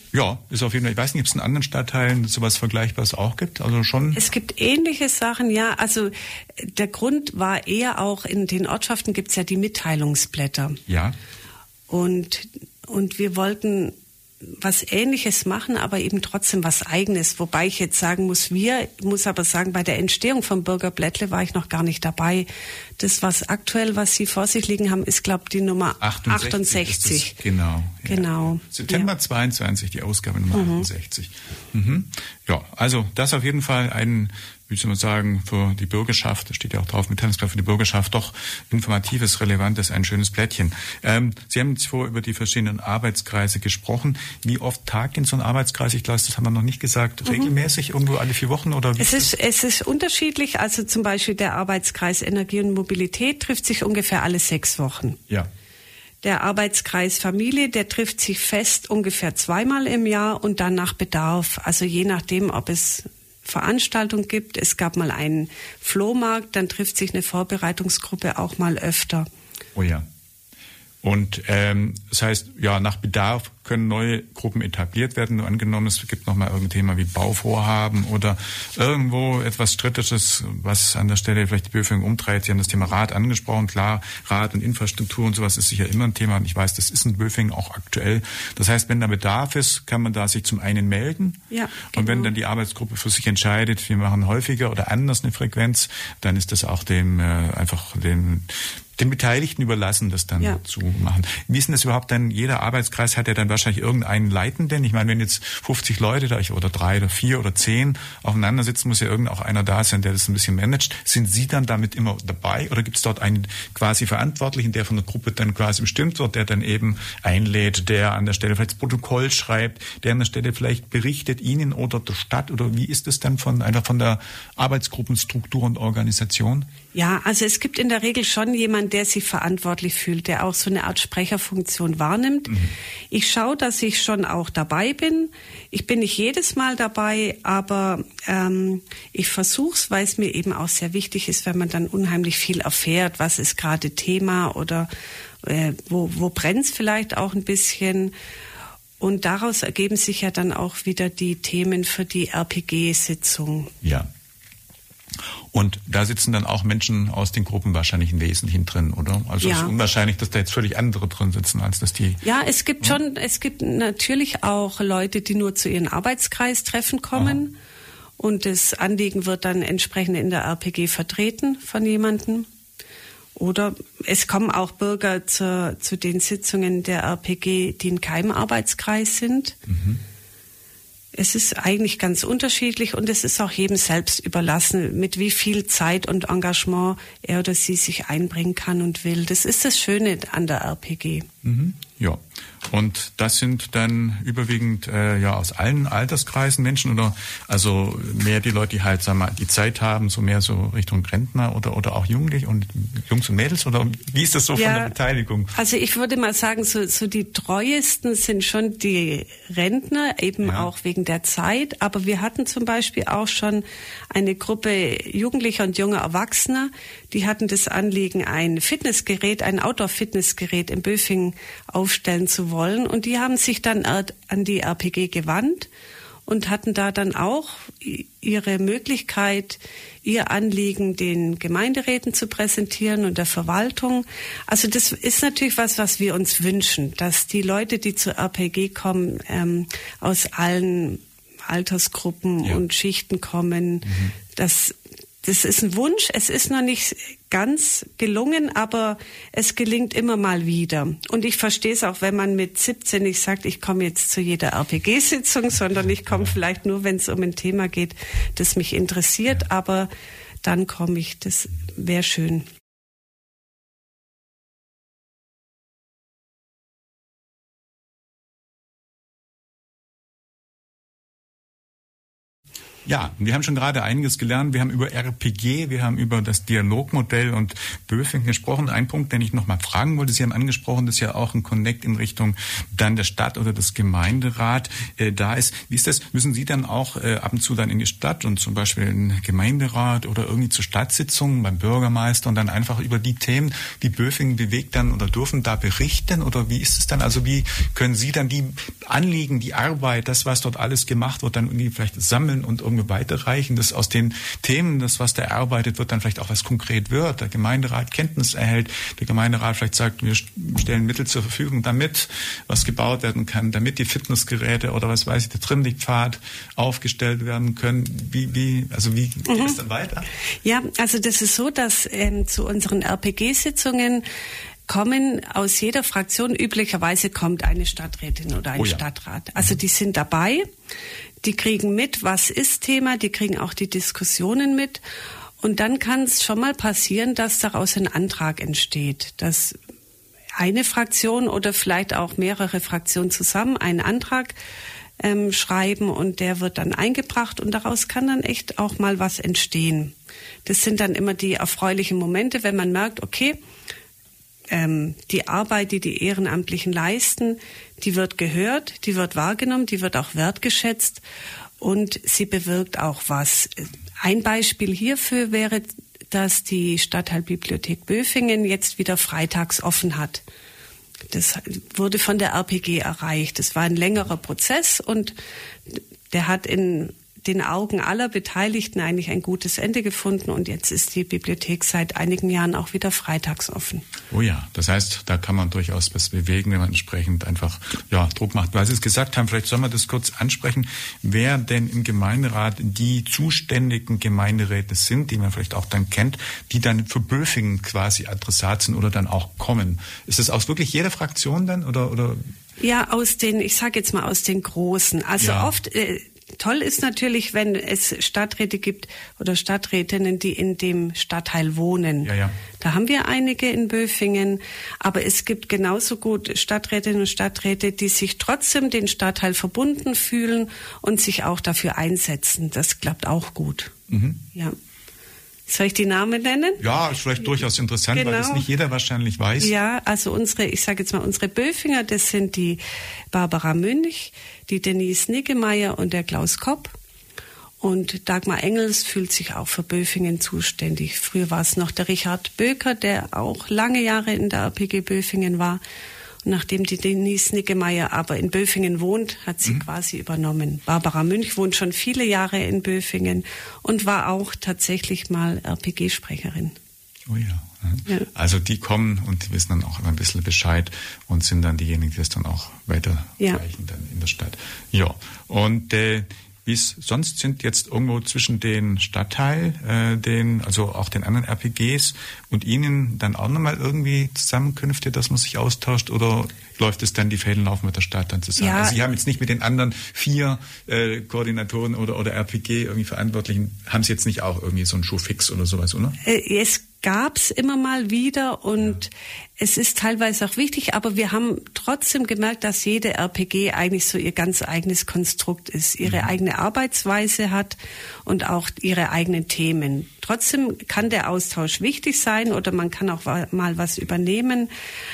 Ja, ist auf jeden Fall, ich weiß nicht, ob es in anderen Stadtteilen sowas Vergleichbares auch gibt, also schon. Es gibt ähnliche Sachen, ja, also der Grund war eher auch, in den Ortschaften gibt es ja die Mitteilungsblätter. Ja. Und wir wollten was Ähnliches machen, aber eben trotzdem was Eigenes. Wobei ich jetzt sagen muss, muss aber sagen, bei der Entstehung vom Bürgerblättle war ich noch gar nicht dabei. Das, was aktuell, was Sie vor sich liegen haben, ist, glaube ich, die Nummer 68. Genau. Genau. Ja. September 22, die Ausgabe Nummer 68. Mhm. Ja, also das auf jeden Fall ein, wie soll man sagen, für die Bürgerschaft, da steht ja auch drauf, Mitteilungsblatt für die Bürgerschaft, doch informatives, relevantes, ein schönes Blättchen. Sie haben jetzt vorher über die verschiedenen Arbeitskreise gesprochen. Wie oft tagt in so ein Arbeitskreis? Ich glaube, das haben wir noch nicht gesagt. Regelmäßig, irgendwo alle 4 Wochen oder wie? Es ist unterschiedlich. Also zum Beispiel der Arbeitskreis Energie und Mobilität trifft sich ungefähr alle 6 Wochen. Ja. Der Arbeitskreis Familie, der trifft sich fest ungefähr 2-mal im Jahr und dann nach Bedarf. Also je nachdem, ob es Veranstaltung gibt. Es gab mal einen Flohmarkt, dann trifft sich eine Vorbereitungsgruppe auch mal öfter. Oh ja. Und das heißt, ja, nach Bedarf können neue Gruppen etabliert werden. Nur angenommen, es gibt nochmal irgendein Thema wie Bauvorhaben oder irgendwo etwas Strittiges, was an der Stelle vielleicht die Bevölkerung umtreibt. Sie haben das Thema Rad angesprochen. Klar, Rad und Infrastruktur und sowas ist sicher immer ein Thema. Und ich weiß, das ist in Böfingen auch aktuell. Das heißt, wenn da Bedarf ist, kann man da sich zum einen melden. Ja, genau. Und wenn dann die Arbeitsgruppe für sich entscheidet, wir machen häufiger oder anders eine Frequenz, dann ist das auch den Beteiligten überlassen, das dann zu machen. Wie ist denn das überhaupt denn? Jeder Arbeitskreis hat ja dann wahrscheinlich irgendeinen Leitenden. Ich meine, wenn jetzt 50 Leute da oder 3 oder 4 oder 10 aufeinander sitzen, muss ja auch einer da sein, der das ein bisschen managt. Sind Sie dann damit immer dabei oder gibt es dort einen quasi Verantwortlichen, der von der Gruppe dann quasi bestimmt wird, der dann eben einlädt, der an der Stelle vielleicht das Protokoll schreibt, der an der Stelle vielleicht berichtet Ihnen oder der Stadt, oder wie ist es dann von der Arbeitsgruppenstruktur und Organisation? Ja, also es gibt in der Regel schon jemanden, der sich verantwortlich fühlt, der auch so eine Art Sprecherfunktion wahrnimmt. Ich schaue, dass ich schon auch dabei bin. Ich bin nicht jedes Mal dabei, aber ich versuche es, weil es mir eben auch sehr wichtig ist, wenn man dann unheimlich viel erfährt, was ist gerade Thema oder wo brennt es vielleicht auch ein bisschen. Und daraus ergeben sich ja dann auch wieder die Themen für die RPG-Sitzung. Ja. Und da sitzen dann auch Menschen aus den Gruppen wahrscheinlich im Wesentlichen drin, oder? Also es ist unwahrscheinlich, dass da jetzt völlig andere drin sitzen, als dass die... Ja, es gibt natürlich auch Leute, die nur zu ihren Arbeitskreistreffen kommen. Aha. Und das Anliegen wird dann entsprechend in der RPG vertreten von jemandem. Oder es kommen auch Bürger zu den Sitzungen der RPG, die in keinem Arbeitskreis sind. Mhm. Es ist eigentlich ganz unterschiedlich und es ist auch jedem selbst überlassen, mit wie viel Zeit und Engagement er oder sie sich einbringen kann und will. Das ist das Schöne an der RPG. Mhm. Ja, und das sind dann überwiegend aus allen Alterskreisen Menschen oder also mehr die Leute, die halt, sagen wir mal, die Zeit haben, so mehr so Richtung Rentner oder auch Jugendliche und Jungs und Mädels, oder wie ist das so von der Beteiligung? Also ich würde mal sagen, so die treuesten sind schon die Rentner, eben auch wegen der Zeit, aber wir hatten zum Beispiel auch schon eine Gruppe Jugendlicher und junger Erwachsener, die hatten das Anliegen, ein Fitnessgerät, ein Outdoor-Fitnessgerät in Böfingen aufstellen zu wollen. Und die haben sich dann an die RPG gewandt und hatten da dann auch ihre Möglichkeit, ihr Anliegen den Gemeinderäten zu präsentieren und der Verwaltung. Also das ist natürlich was wir uns wünschen, dass die Leute, die zur RPG kommen, aus allen Altersgruppen und Schichten kommen. Mhm. Das ist ein Wunsch. Es ist noch nicht ganz gelungen, aber es gelingt immer mal wieder. Und ich verstehe es auch, wenn man mit 17 nicht sagt, ich komme jetzt zu jeder RPG-Sitzung, sondern ich komme vielleicht nur, wenn es um ein Thema geht, das mich interessiert. Aber dann komme ich. Das wäre schön. Ja, wir haben schon gerade einiges gelernt. Wir haben über RPG, wir haben über das Dialogmodell und Böfingen gesprochen. Ein Punkt, den ich noch mal fragen wollte, Sie haben angesprochen, dass ja auch ein Connect in Richtung dann der Stadt oder des Gemeinderat da ist. Wie ist das? Müssen Sie dann auch ab und zu dann in die Stadt und zum Beispiel in den Gemeinderat oder irgendwie zur Stadtsitzung beim Bürgermeister und dann einfach über die Themen, die Böfingen bewegt, dann oder dürfen da berichten? Oder wie ist es dann? Also wie können Sie dann die Anliegen, die Arbeit, das, was dort alles gemacht wird, dann irgendwie vielleicht sammeln und irgendwie weiterreichen, dass aus den Themen, das, was da erarbeitet wird, dann vielleicht auch was konkret wird, der Gemeinderat Kenntnis erhält, der Gemeinderat vielleicht sagt, wir stellen Mittel zur Verfügung, damit was gebaut werden kann, damit die Fitnessgeräte oder was weiß ich, der Trimmlichtpfad aufgestellt werden können. Wie geht es dann weiter? Ja, also das ist so, dass zu unseren RPG-Sitzungen kommen aus jeder Fraktion, üblicherweise kommt eine Stadträtin oder ein Stadtrat. Also die sind dabei. Die kriegen mit, was ist Thema, die kriegen auch die Diskussionen mit. Und dann kann es schon mal passieren, dass daraus ein Antrag entsteht, dass eine Fraktion oder vielleicht auch mehrere Fraktionen zusammen einen Antrag schreiben und der wird dann eingebracht und daraus kann dann echt auch mal was entstehen. Das sind dann immer die erfreulichen Momente, wenn man merkt, okay, die Arbeit, die die Ehrenamtlichen leisten, die wird gehört, die wird wahrgenommen, die wird auch wertgeschätzt und sie bewirkt auch was. Ein Beispiel hierfür wäre, dass die Stadtteilbibliothek Böfingen jetzt wieder freitags offen hat. Das wurde von der RPG erreicht. Das war ein längerer Prozess und der hat in den Augen aller Beteiligten eigentlich ein gutes Ende gefunden und jetzt ist die Bibliothek seit einigen Jahren auch wieder freitags offen. Oh ja, das heißt, da kann man durchaus was bewegen, wenn man entsprechend einfach Druck macht. Weil Sie es gesagt haben, vielleicht soll man das kurz ansprechen, wer denn im Gemeinderat die zuständigen Gemeinderäte sind, die man vielleicht auch dann kennt, die dann für Böfingen quasi Adressat sind oder dann auch kommen. Ist das aus wirklich jeder Fraktion dann oder? Ja, aus den Großen. Also oft toll ist natürlich, wenn es Stadträte gibt oder Stadträtinnen, die in dem Stadtteil wohnen. Ja. Da haben wir einige in Böfingen, aber es gibt genauso gut Stadträtinnen und Stadträte, die sich trotzdem den Stadtteil verbunden fühlen und sich auch dafür einsetzen. Das klappt auch gut. Mhm. Ja. Soll ich die Namen nennen? Ja, ist vielleicht durchaus interessant, weil das nicht jeder wahrscheinlich weiß. Ja, also unsere Böfinger, das sind die Barbara Münch, die Denise Niggemeier und der Klaus Kopp. Und Dagmar Engels fühlt sich auch für Böfingen zuständig. Früher war es noch der Richard Böker, der auch lange Jahre in der RPG Böfingen war. Und nachdem die Denise Niggemeier aber in Böfingen wohnt, hat sie quasi übernommen. Barbara Münch wohnt schon viele Jahre in Böfingen und war auch tatsächlich mal RPG-Sprecherin. Oh ja. Also die kommen und wissen dann auch immer ein bisschen Bescheid und sind dann diejenigen, die das dann auch weiterreichen dann in der Stadt. Ja, und wie es sonst sind jetzt irgendwo zwischen den Stadtteil, also auch den anderen RPGs und Ihnen dann auch nochmal irgendwie Zusammenkünfte, dass man sich austauscht oder läuft es dann, die Fäden laufen mit der Stadt dann zusammen? Ja. Also Sie haben jetzt nicht mit den anderen 4 Koordinatoren oder RPG irgendwie Verantwortlichen, haben Sie jetzt nicht auch irgendwie so einen Schuhfix oder sowas, oder? Es gab's immer mal wieder und es ist teilweise auch wichtig, aber wir haben trotzdem gemerkt, dass jede RPG eigentlich so ihr ganz eigenes Konstrukt ist, ihre eigene Arbeitsweise hat und auch ihre eigenen Themen. Trotzdem kann der Austausch wichtig sein oder man kann auch mal was übernehmen,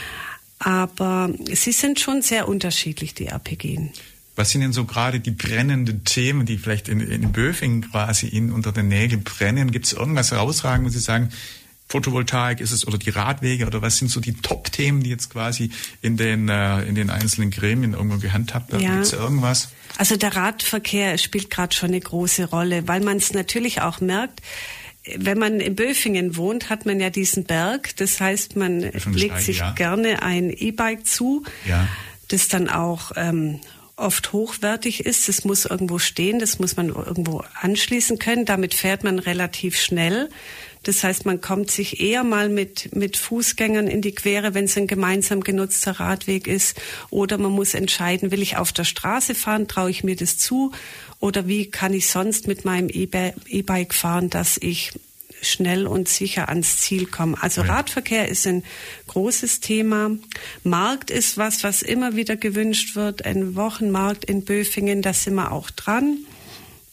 aber sie sind schon sehr unterschiedlich, die RPGen. Was sind denn so gerade die brennenden Themen, die vielleicht in Böfingen quasi Ihnen unter den Nägeln brennen? Gibt es irgendwas herausragen, wo Sie sagen, Photovoltaik ist es oder die Radwege oder was sind so die Top-Themen, die jetzt quasi in den einzelnen Gremien irgendwo gehandhabt werden? Ja. Gibt es irgendwas? Also der Radverkehr spielt gerade schon eine große Rolle, weil man es natürlich auch merkt, wenn man in Böfingen wohnt, hat man ja diesen Berg. Das heißt, man legt sich gerne ein E-Bike zu, das dann auch oft hochwertig ist. Das muss irgendwo stehen, das muss man irgendwo anschließen können. Damit fährt man relativ schnell. Das heißt, man kommt sich eher mal mit Fußgängern in die Quere, wenn es ein gemeinsam genutzter Radweg ist. Oder man muss entscheiden, will ich auf der Straße fahren, traue ich mir das zu? Oder wie kann ich sonst mit meinem E-Bike fahren, dass ich schnell und sicher ans Ziel komme? Also Radverkehr ist ein großes Thema. Markt ist was immer wieder gewünscht wird. Ein Wochenmarkt in Böfingen, da sind wir auch dran.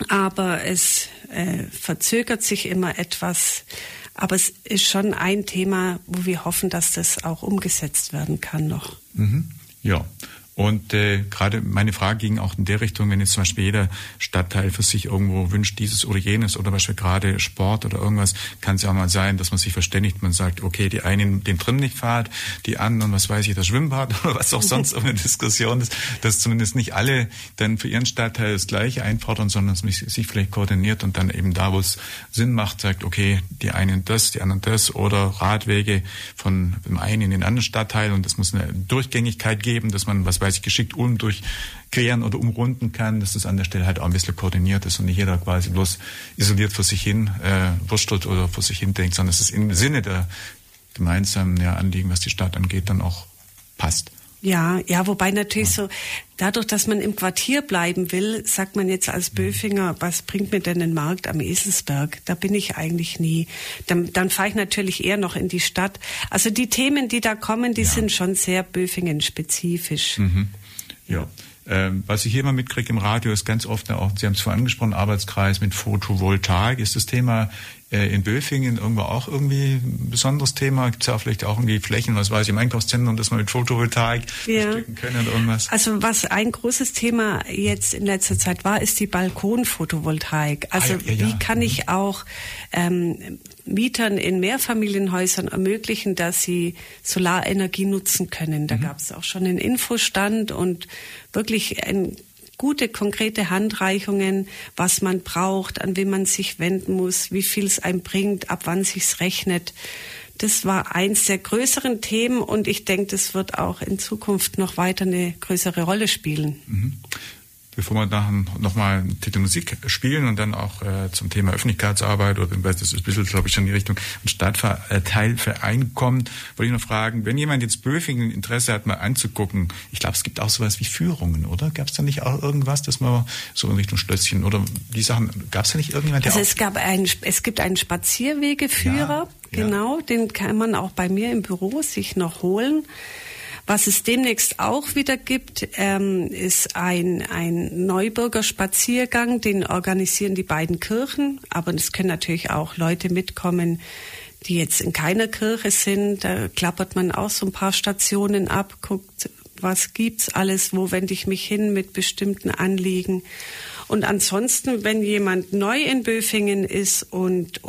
aber es verzögert sich immer etwas. Aber es ist schon ein Thema, wo wir hoffen, dass das auch umgesetzt werden kann noch. Ja. Und gerade meine Frage ging auch in der Richtung, wenn jetzt zum Beispiel jeder Stadtteil für sich irgendwo wünscht, dieses oder jenes oder beispielsweise gerade Sport oder irgendwas, kann es ja auch mal sein, dass man sich verständigt. Man sagt, okay, die einen den Trimmlichtpfad, die anderen, was weiß ich, das Schwimmbad oder was auch sonst eine Diskussion ist, dass zumindest nicht alle dann für ihren Stadtteil das Gleiche einfordern, sondern dass man sich vielleicht koordiniert und dann eben da, wo es Sinn macht, sagt, okay, die einen das, die anderen das oder Radwege von dem einen in den anderen Stadtteil und es muss eine Durchgängigkeit geben, dass man, was weiß ich, geschickt durchqueren oder umrunden kann, dass das an der Stelle halt auch ein bisschen koordiniert ist und nicht jeder quasi bloß isoliert vor sich hin wurstelt oder vor sich hin denkt, sondern dass es im Sinne der gemeinsamen Anliegen, was die Stadt angeht, dann auch passt. Ja, wobei natürlich so, dadurch, dass man im Quartier bleiben will, sagt man jetzt als Böfinger, was bringt mir denn ein Markt am Eselsberg? Da bin ich eigentlich nie. Dann fahre ich natürlich eher noch in die Stadt. Also die Themen, die da kommen, die sind schon sehr Böfingen-spezifisch. Ja. Was ich hier mal mitkriege im Radio, ist ganz oft auch, Sie haben es vorhin angesprochen, Arbeitskreis mit Photovoltaik. Ist das Thema in Böfingen irgendwo auch irgendwie ein besonderes Thema? Gibt es ja vielleicht auch irgendwie Flächen, was weiß ich, im Einkaufszentrum, dass man mit Photovoltaik bestücken können oder irgendwas? Also was ein großes Thema jetzt in letzter Zeit war, ist die Balkonphotovoltaik. Also wie kann ich auch Mietern in Mehrfamilienhäusern ermöglichen, dass sie Solarenergie nutzen können? Da gab es auch schon einen Infostand und wirklich gute, konkrete Handreichungen, was man braucht, an wen man sich wenden muss, wie viel es einem bringt, ab wann sich's rechnet. Das war eins der größeren Themen und ich denke, das wird auch in Zukunft noch weiter eine größere Rolle spielen. Bevor wir noch mal einen Titel Musik spielen und dann auch zum Thema Öffentlichkeitsarbeit oder das ist ein bisschen, glaube ich, schon in die Richtung ein Stadtteilverein kommt, wollte ich noch fragen, wenn jemand jetzt Böfingen Interesse hat, mal anzugucken, ich glaube, es gibt auch sowas wie Führungen, oder? Gab es da nicht auch irgendwas, dass man so in Richtung Schlösschen oder die Sachen, gab es da nicht irgendjemand, der es gibt einen Spazierwegeführer, genau, den kann man auch bei mir im Büro sich noch holen. Was es demnächst auch wieder gibt, ist ein Neubürger Spaziergang, den organisieren die beiden Kirchen, aber es können natürlich auch Leute mitkommen, die jetzt in keiner Kirche sind. Da klappert man auch so ein paar Stationen ab, guckt, was gibt's alles, wo wende ich mich hin mit bestimmten Anliegen. Und ansonsten, wenn jemand neu in Böfingen ist und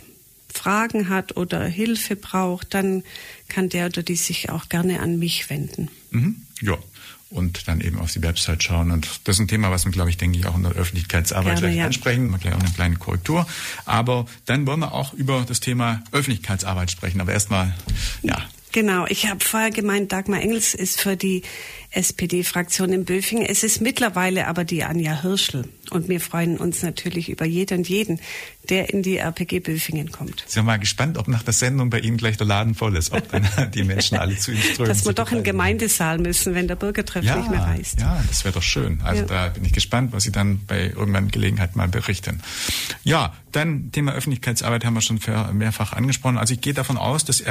Fragen hat oder Hilfe braucht, dann kann der oder die sich auch gerne an mich wenden. Ja, und dann eben auf die Website schauen. Und das ist ein Thema, was wir, glaube ich, denke ich, auch in der Öffentlichkeitsarbeit gleich ansprechen. Wir gleich auch eine kleine Korrektur. Aber dann wollen wir auch über das Thema Öffentlichkeitsarbeit sprechen. Aber erstmal, Genau, ich habe vorher gemeint, Dagmar Engels ist für die SPD-Fraktion in Böfingen. Es ist mittlerweile aber die Anja Hirschl. Und wir freuen uns natürlich über jeden und jeden, der in die RPG Böfingen kommt. Sind wir mal gespannt, ob nach der Sendung bei Ihnen gleich der Laden voll ist, ob dann die Menschen alle zu Ihnen strömen. Dass wir doch in den Gemeindesaal müssen, wenn der Bürgertreff nicht mehr reist. Ja, das wäre doch schön. Also da bin ich gespannt, was Sie dann bei irgendeiner Gelegenheit mal berichten. Ja, dann Thema Öffentlichkeitsarbeit haben wir schon mehrfach angesprochen. Also ich gehe davon aus, dass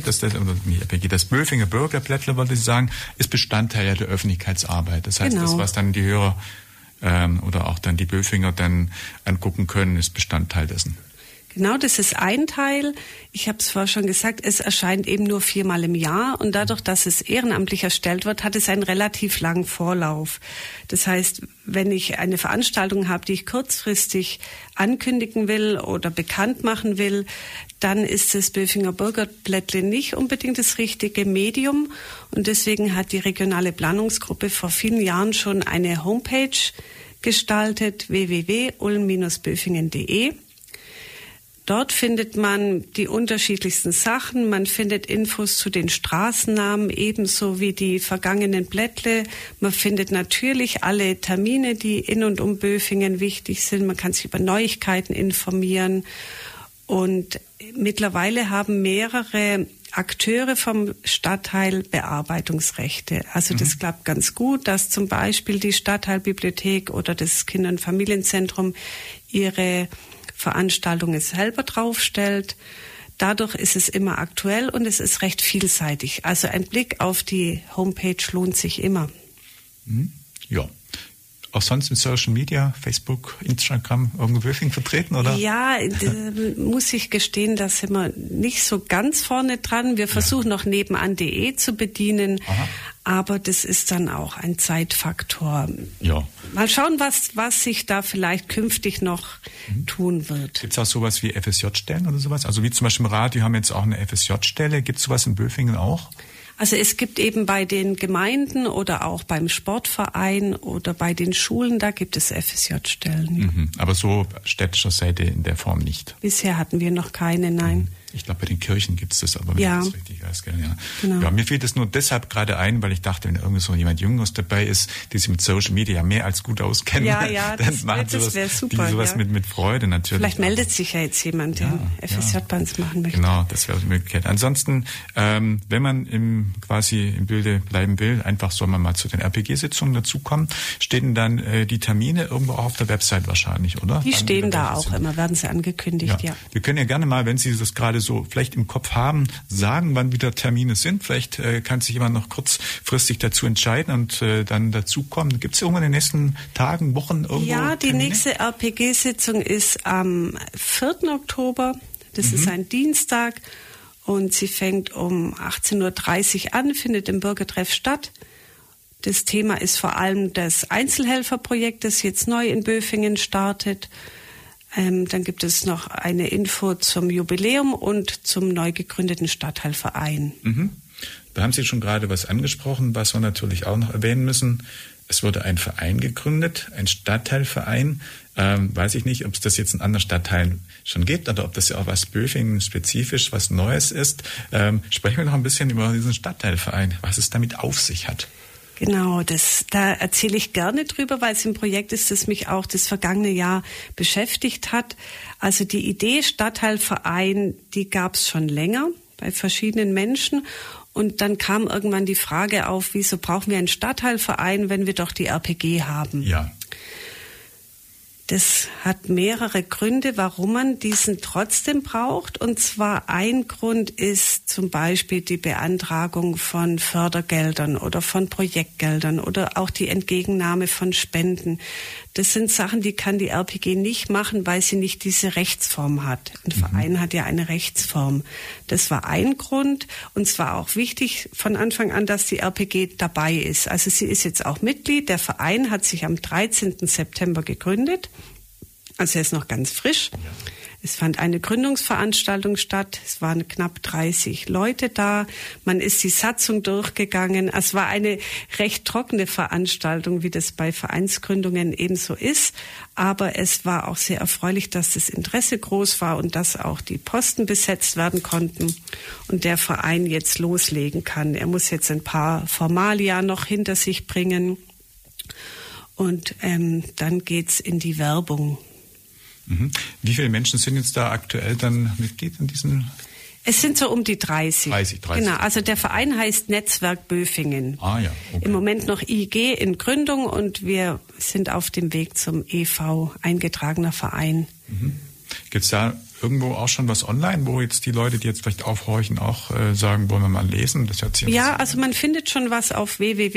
das Böfinger Bürgerblättler, wollte ich sagen, ist Bestandteil der Öffentlichkeitsarbeit. Das heißt, das, was dann die Hörer oder auch dann die Böfinger dann angucken können, ist Bestandteil dessen. Genau, das ist ein Teil. Ich habe es vorher schon gesagt, es erscheint eben nur 4-mal im Jahr und dadurch, dass es ehrenamtlich erstellt wird, hat es einen relativ langen Vorlauf. Das heißt, wenn ich eine Veranstaltung habe, die ich kurzfristig ankündigen will oder bekannt machen will, dann ist das Böfinger Bürgerblättle nicht unbedingt das richtige Medium und deswegen hat die regionale Planungsgruppe vor vielen Jahren schon eine Homepage gestaltet, www.ulm-böfingen.de. Dort findet man die unterschiedlichsten Sachen. Man findet Infos zu den Straßennamen, ebenso wie die vergangenen Blättle. Man findet natürlich alle Termine, die in und um Böfingen wichtig sind. Man kann sich über Neuigkeiten informieren. Und mittlerweile haben mehrere Akteure vom Stadtteil Bearbeitungsrechte. Also das klappt ganz gut, dass zum Beispiel die Stadtteilbibliothek oder das Kinder- und Familienzentrum ihre Veranstaltungen selber draufstellt. Dadurch ist es immer aktuell und es ist recht vielseitig. Also ein Blick auf die Homepage lohnt sich immer. Ja. auch sonst in Social Media, Facebook, Instagram, irgendwo Böfingen vertreten, oder? Ja, muss ich gestehen, da sind wir nicht so ganz vorne dran. Wir versuchen noch nebenan.de zu bedienen, aber das ist dann auch ein Zeitfaktor. Ja. Mal schauen, was sich da vielleicht künftig noch tun wird. Gibt es auch sowas wie FSJ-Stellen oder sowas? Also wie zum Beispiel im Radio haben jetzt auch eine FSJ-Stelle. Gibt es sowas in Böfingen auch? Also es gibt eben bei den Gemeinden oder auch beim Sportverein oder bei den Schulen, da gibt es FSJ-Stellen. Aber so städtischer Seite in der Form nicht. Bisher hatten wir noch keine, nein. Ich glaube, bei den Kirchen gibt es das, aber wenn ich das richtig weiß. Ja. Genau. Ja, mir fiel das nur deshalb gerade ein, weil ich dachte, wenn irgendwie so jemand Jüngeres dabei ist, die sich mit Social Media ja mehr als gut auskennen, dann das machen das wäre super. Die sowas mit Freude natürlich. Vielleicht meldet sich ja jetzt jemand, der FSJ bei uns machen möchte. Genau, das wäre die Möglichkeit. Ansonsten, wenn man quasi im Bilde bleiben will, einfach soll man mal zu den RPG-Sitzungen dazukommen. Stehen dann die Termine irgendwo auch auf der Website wahrscheinlich, oder? Die stehen da auch immer, werden sie angekündigt, ja. Wir können ja gerne mal, wenn Sie das gerade so vielleicht im Kopf haben, sagen, wann wieder Termine sind. Vielleicht kann sich jemand noch kurzfristig dazu entscheiden und dann dazukommen. Gibt es irgendwann in den nächsten Tagen, Wochen irgendwo Ja, die Termine? nächste RPG-Sitzung ist am 4. Oktober. Das ist ein Dienstag und sie fängt um 18.30 Uhr an, findet im Bürgertreff statt. Das Thema ist vor allem das Einzelhelferprojekt, das jetzt neu in Böfingen startet. Dann gibt es noch eine Info zum Jubiläum und zum neu gegründeten Stadtteilverein. Da haben Sie schon gerade was angesprochen, was wir natürlich auch noch erwähnen müssen. Es wurde ein Verein gegründet, ein Stadtteilverein. Weiß ich nicht, ob es das jetzt in anderen Stadtteilen schon gibt oder ob das ja auch was Böfingen spezifisch, was Neues ist. Sprechen wir noch ein bisschen über diesen Stadtteilverein, was es damit auf sich hat. Genau, da erzähle ich gerne drüber, weil es ein Projekt ist, das mich auch das vergangene Jahr beschäftigt hat. Also die Idee Stadtteilverein, die gab es schon länger bei verschiedenen Menschen. Und dann kam irgendwann die Frage auf, wieso brauchen wir einen Stadtteilverein, wenn wir doch die RPG haben? Ja. Das hat mehrere Gründe, warum man diesen trotzdem braucht. Und zwar ein Grund ist zum Beispiel die Beantragung von Fördergeldern oder von Projektgeldern oder auch die Entgegennahme von Spenden. Das sind Sachen, die kann die RPG nicht machen, weil sie nicht diese Rechtsform hat. Ein Verein hat ja eine Rechtsform. Das war ein Grund. Und zwar auch wichtig von Anfang an, dass die RPG dabei ist. Also sie ist jetzt auch Mitglied. Der Verein hat sich am 13. September gegründet. Also er ist noch ganz frisch. Es fand eine Gründungsveranstaltung statt. Es waren knapp 30 Leute da. Man ist die Satzung durchgegangen. Es war eine recht trockene Veranstaltung, wie das bei Vereinsgründungen ebenso ist. Aber es war auch sehr erfreulich, dass das Interesse groß war und dass auch die Posten besetzt werden konnten und der Verein jetzt loslegen kann. Er muss jetzt ein paar Formalia noch hinter sich bringen. Und dann geht's in die Werbung. Wie viele Menschen sind jetzt da aktuell dann Mitglied in diesen? Es sind so um die 30. 30. Genau, also der Verein heißt Netzwerk Böfingen. Ah ja, okay. Im Moment noch IG in Gründung und wir sind auf dem Weg zum EV, eingetragener Verein. Gibt es da irgendwo auch schon was online, wo jetzt die Leute, die jetzt vielleicht aufhorchen, auch sagen, wollen wir mal lesen? Das hört sich ja, also man findet schon was auf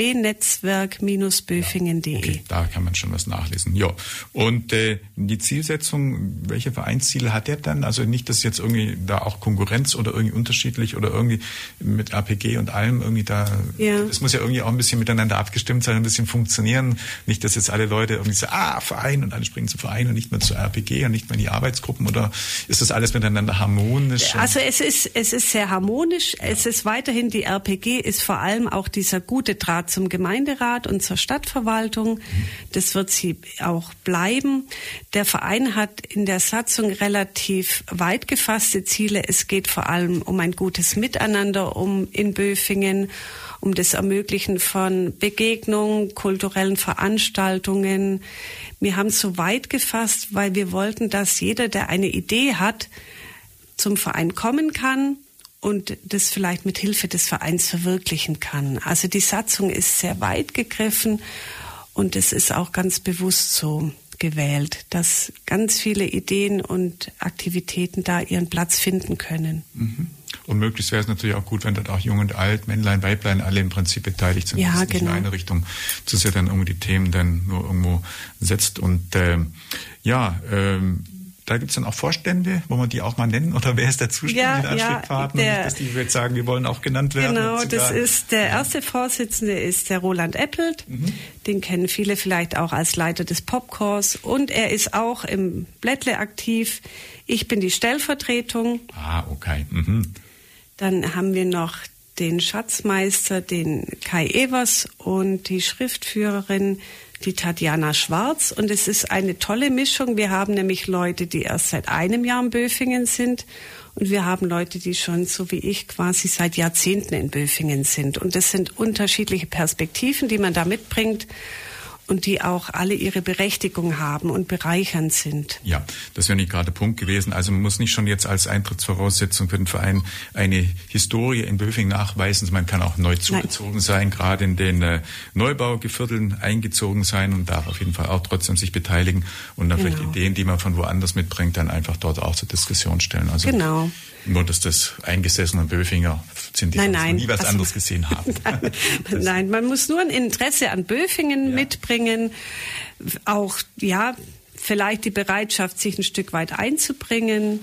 www.netzwerk-böfingen.de. Okay, da kann man schon was nachlesen. Ja. Und die Zielsetzung, welche Vereinsziele hat der dann? Also nicht, dass jetzt irgendwie da auch Konkurrenz oder irgendwie unterschiedlich oder irgendwie mit RPG und allem irgendwie da. Ja. Es muss ja irgendwie auch ein bisschen miteinander abgestimmt sein, ein bisschen funktionieren. Nicht, dass jetzt alle Leute irgendwie sagen, Verein und alle springen zum Verein und nicht mehr zur RPG und nicht mehr in die Arbeitsgruppen oder ist das alles miteinander harmonisch? Also es ist sehr harmonisch. Ja. Es ist weiterhin, die RPG ist vor allem auch dieser gute Draht zum Gemeinderat und zur Stadtverwaltung. Das wird sie auch bleiben. Der Verein hat in der Satzung relativ weit gefasste Ziele. Es geht vor allem um ein gutes Miteinander in Böfingen, um das Ermöglichen von Begegnungen, kulturellen Veranstaltungen. Wir haben es so weit gefasst, weil wir wollten, dass jeder, der eine Idee hat, zum Verein kommen kann und das vielleicht mit Hilfe des Vereins verwirklichen kann. Also die Satzung ist sehr weit gegriffen und es ist auch ganz bewusst so gewählt, dass ganz viele Ideen und Aktivitäten da ihren Platz finden können. Und möglichst wäre es natürlich auch gut, wenn dort auch Jung und Alt, Männlein, Weiblein alle im Prinzip beteiligt sind. Ja, dass es nicht genau. in eine Richtung zu sehr dann irgendwie die Themen dann nur irgendwo setzt. Und da gibt es dann auch Vorstände, wo man die auch mal nennen, oder wer ist der zuständige Ansprechpartner? Nicht, dass die jetzt sagen, wir wollen auch genannt werden. Genau, das ist der erste Vorsitzende ist der Roland Eppelt. Den kennen viele vielleicht auch als Leiter des Popchors. Und er ist auch im Blättle aktiv. Ich bin die Stellvertretung. Ah, okay. Dann haben wir noch den Schatzmeister, den Kai Evers und die Schriftführerin, die Tatjana Schwarz. Und es ist eine tolle Mischung. Wir haben nämlich Leute, die erst seit einem Jahr in Böfingen sind. Und wir haben Leute, die schon, so wie ich, quasi seit Jahrzehnten in Böfingen sind. Und das sind unterschiedliche Perspektiven, die man da mitbringt. Und die auch alle ihre Berechtigung haben und bereichernd sind. Ja, das wäre nicht gerade der Punkt gewesen. Also man muss nicht schon jetzt als Eintrittsvoraussetzung für den Verein eine Historie in Böfingen nachweisen. Man kann auch neu zugezogen sein, gerade in den Neubaugevierteln eingezogen sein und darf auf jeden Fall auch trotzdem sich beteiligen und dann vielleicht Ideen, die man von woanders mitbringt, dann einfach dort auch zur Diskussion stellen. Also nur, dass das eingesessene Böfinger sind, die nie was anderes gesehen haben. Nein, man muss nur ein Interesse an Böfingen mitbringen, auch vielleicht die Bereitschaft, sich ein Stück weit einzubringen.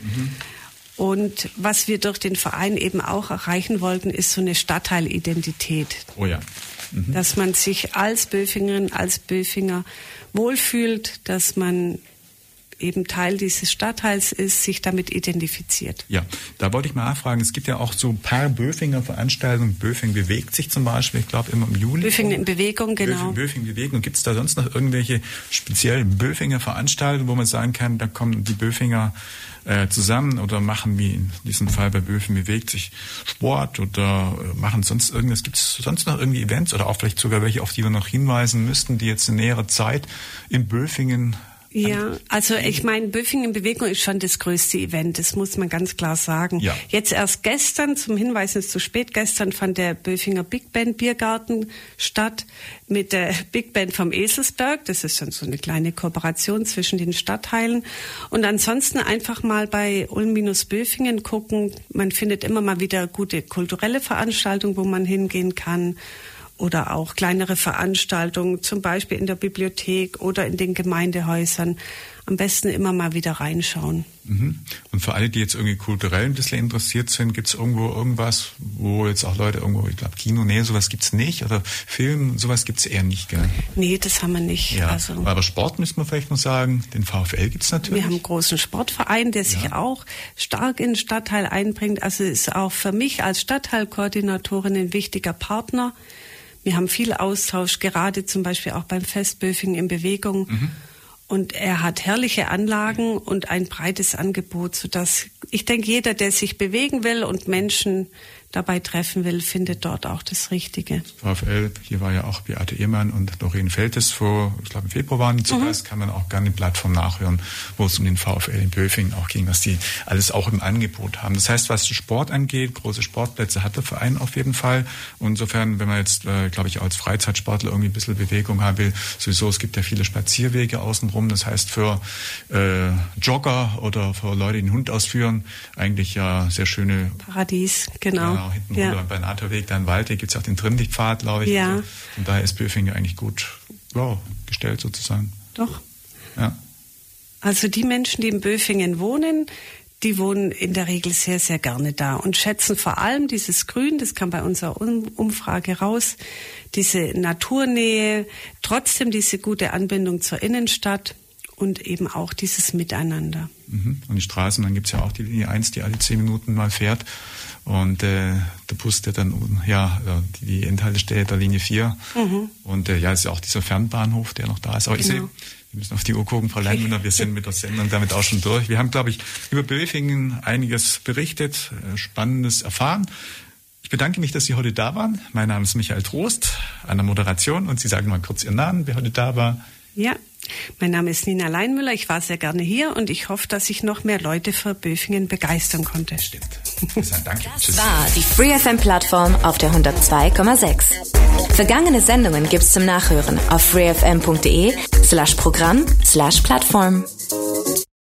Und was wir durch den Verein eben auch erreichen wollten, ist so eine Stadtteilidentität. Oh ja. Dass man sich als Böfingerin, als Böfinger wohlfühlt, dass man eben Teil dieses Stadtteils ist, sich damit identifiziert. Ja, da wollte ich mal nachfragen, es gibt ja auch so ein paar Böfinger Veranstaltungen, Böfing bewegt sich zum Beispiel, ich glaube immer im Juli. Böfingen in Bewegung, genau. Böfing Bewegung. Und gibt es da sonst noch irgendwelche speziellen Böfinger Veranstaltungen, wo man sagen kann, da kommen die Böfinger zusammen oder machen, wie in diesem Fall bei Böfing bewegt sich, Sport oder machen sonst irgendwas? Gibt es sonst noch irgendwie Events oder auch vielleicht sogar welche, auf die wir noch hinweisen müssten, die jetzt in näherer Zeit in Böfingen... Ja, also ich meine, Böfingen in Bewegung ist schon das größte Event, das muss man ganz klar sagen. Ja. Jetzt erst gestern, zum Hinweis ist zu spät, gestern fand der Böfinger Big Band Biergarten statt mit der Big Band vom Eselsberg. Das ist schon so eine kleine Kooperation zwischen den Stadtteilen. Und ansonsten einfach mal bei Ulm-Böfingen gucken. Man findet immer mal wieder gute kulturelle Veranstaltungen, wo man hingehen kann. Oder auch kleinere Veranstaltungen, zum Beispiel in der Bibliothek oder in den Gemeindehäusern. Am besten immer mal wieder reinschauen. Und für alle, die jetzt irgendwie kulturell ein bisschen interessiert sind, gibt es irgendwo irgendwas, wo jetzt auch Leute irgendwo, ich glaube Kino, sowas gibt's nicht, oder Film, sowas gibt's eher nicht, gell? Nee, das haben wir nicht. Ja. Also, aber Sport müssen wir vielleicht noch sagen, den VfL gibt's natürlich. Wir haben einen großen Sportverein, der sich auch stark in den Stadtteil einbringt. Also ist auch für mich als Stadtteilkoordinatorin ein wichtiger Partner. Wir haben viel Austausch, gerade zum Beispiel auch beim Fest Böfingen in Bewegung. Und er hat herrliche Anlagen und ein breites Angebot, sodass ich denke, jeder, der sich bewegen will und Menschen dabei treffen will, findet dort auch das Richtige. VfL, hier war ja auch Beate Ehrmann und Doreen Feltes ich glaube im Februar waren die zu Gast, kann man auch gerne die Plattform nachhören, wo es um den VfL in Böfingen auch ging, was die alles auch im Angebot haben. Das heißt, was Sport angeht, große Sportplätze hat der Verein auf jeden Fall. Und insofern, wenn man jetzt, glaube ich, als Freizeitsportler irgendwie ein bisschen Bewegung haben will, sowieso, es gibt ja viele Spazierwege außenrum. Das heißt, für Jogger oder für Leute, die den Hund ausführen, eigentlich ja sehr schöne... Paradies, genau. Hinten runter beim Naterweg, dann Waldweg, gibt es auch den Trimmlichtpfad, glaube ich. Ja. Also, von daher ist Böfingen eigentlich gut gestellt sozusagen. Doch. Ja. Also die Menschen, die in Böfingen wohnen, die wohnen in der Regel sehr, sehr gerne da und schätzen vor allem dieses Grün, das kam bei unserer Umfrage raus, diese Naturnähe, trotzdem diese gute Anbindung zur Innenstadt und eben auch dieses Miteinander. Und die Straßen, dann gibt es ja auch die Linie 1, die alle 10 Minuten mal fährt. Und der Bus, der dann, die Endhaltestelle der Linie 4. Und ist ja auch dieser Fernbahnhof, der noch da ist. Aber ich sehe, wir müssen auf die Uhr gucken, Frau Leinmüller, wir sind mit der Sendung damit auch schon durch. Wir haben, glaube ich, über Böfingen einiges berichtet, Spannendes erfahren. Ich bedanke mich, dass Sie heute da waren. Mein Name ist Michael Trost, an der Moderation. Und Sie sagen mal kurz Ihren Namen, wer heute da war. Ja, mein Name ist Nina Leinmüller. Ich war sehr gerne hier und ich hoffe, dass ich noch mehr Leute für Böfingen begeistern konnte. Stimmt. Danke. Das war die Free FM Plattform auf der 102,6. Vergangene Sendungen gibt's zum Nachhören auf freefm.de/Programm/Plattform.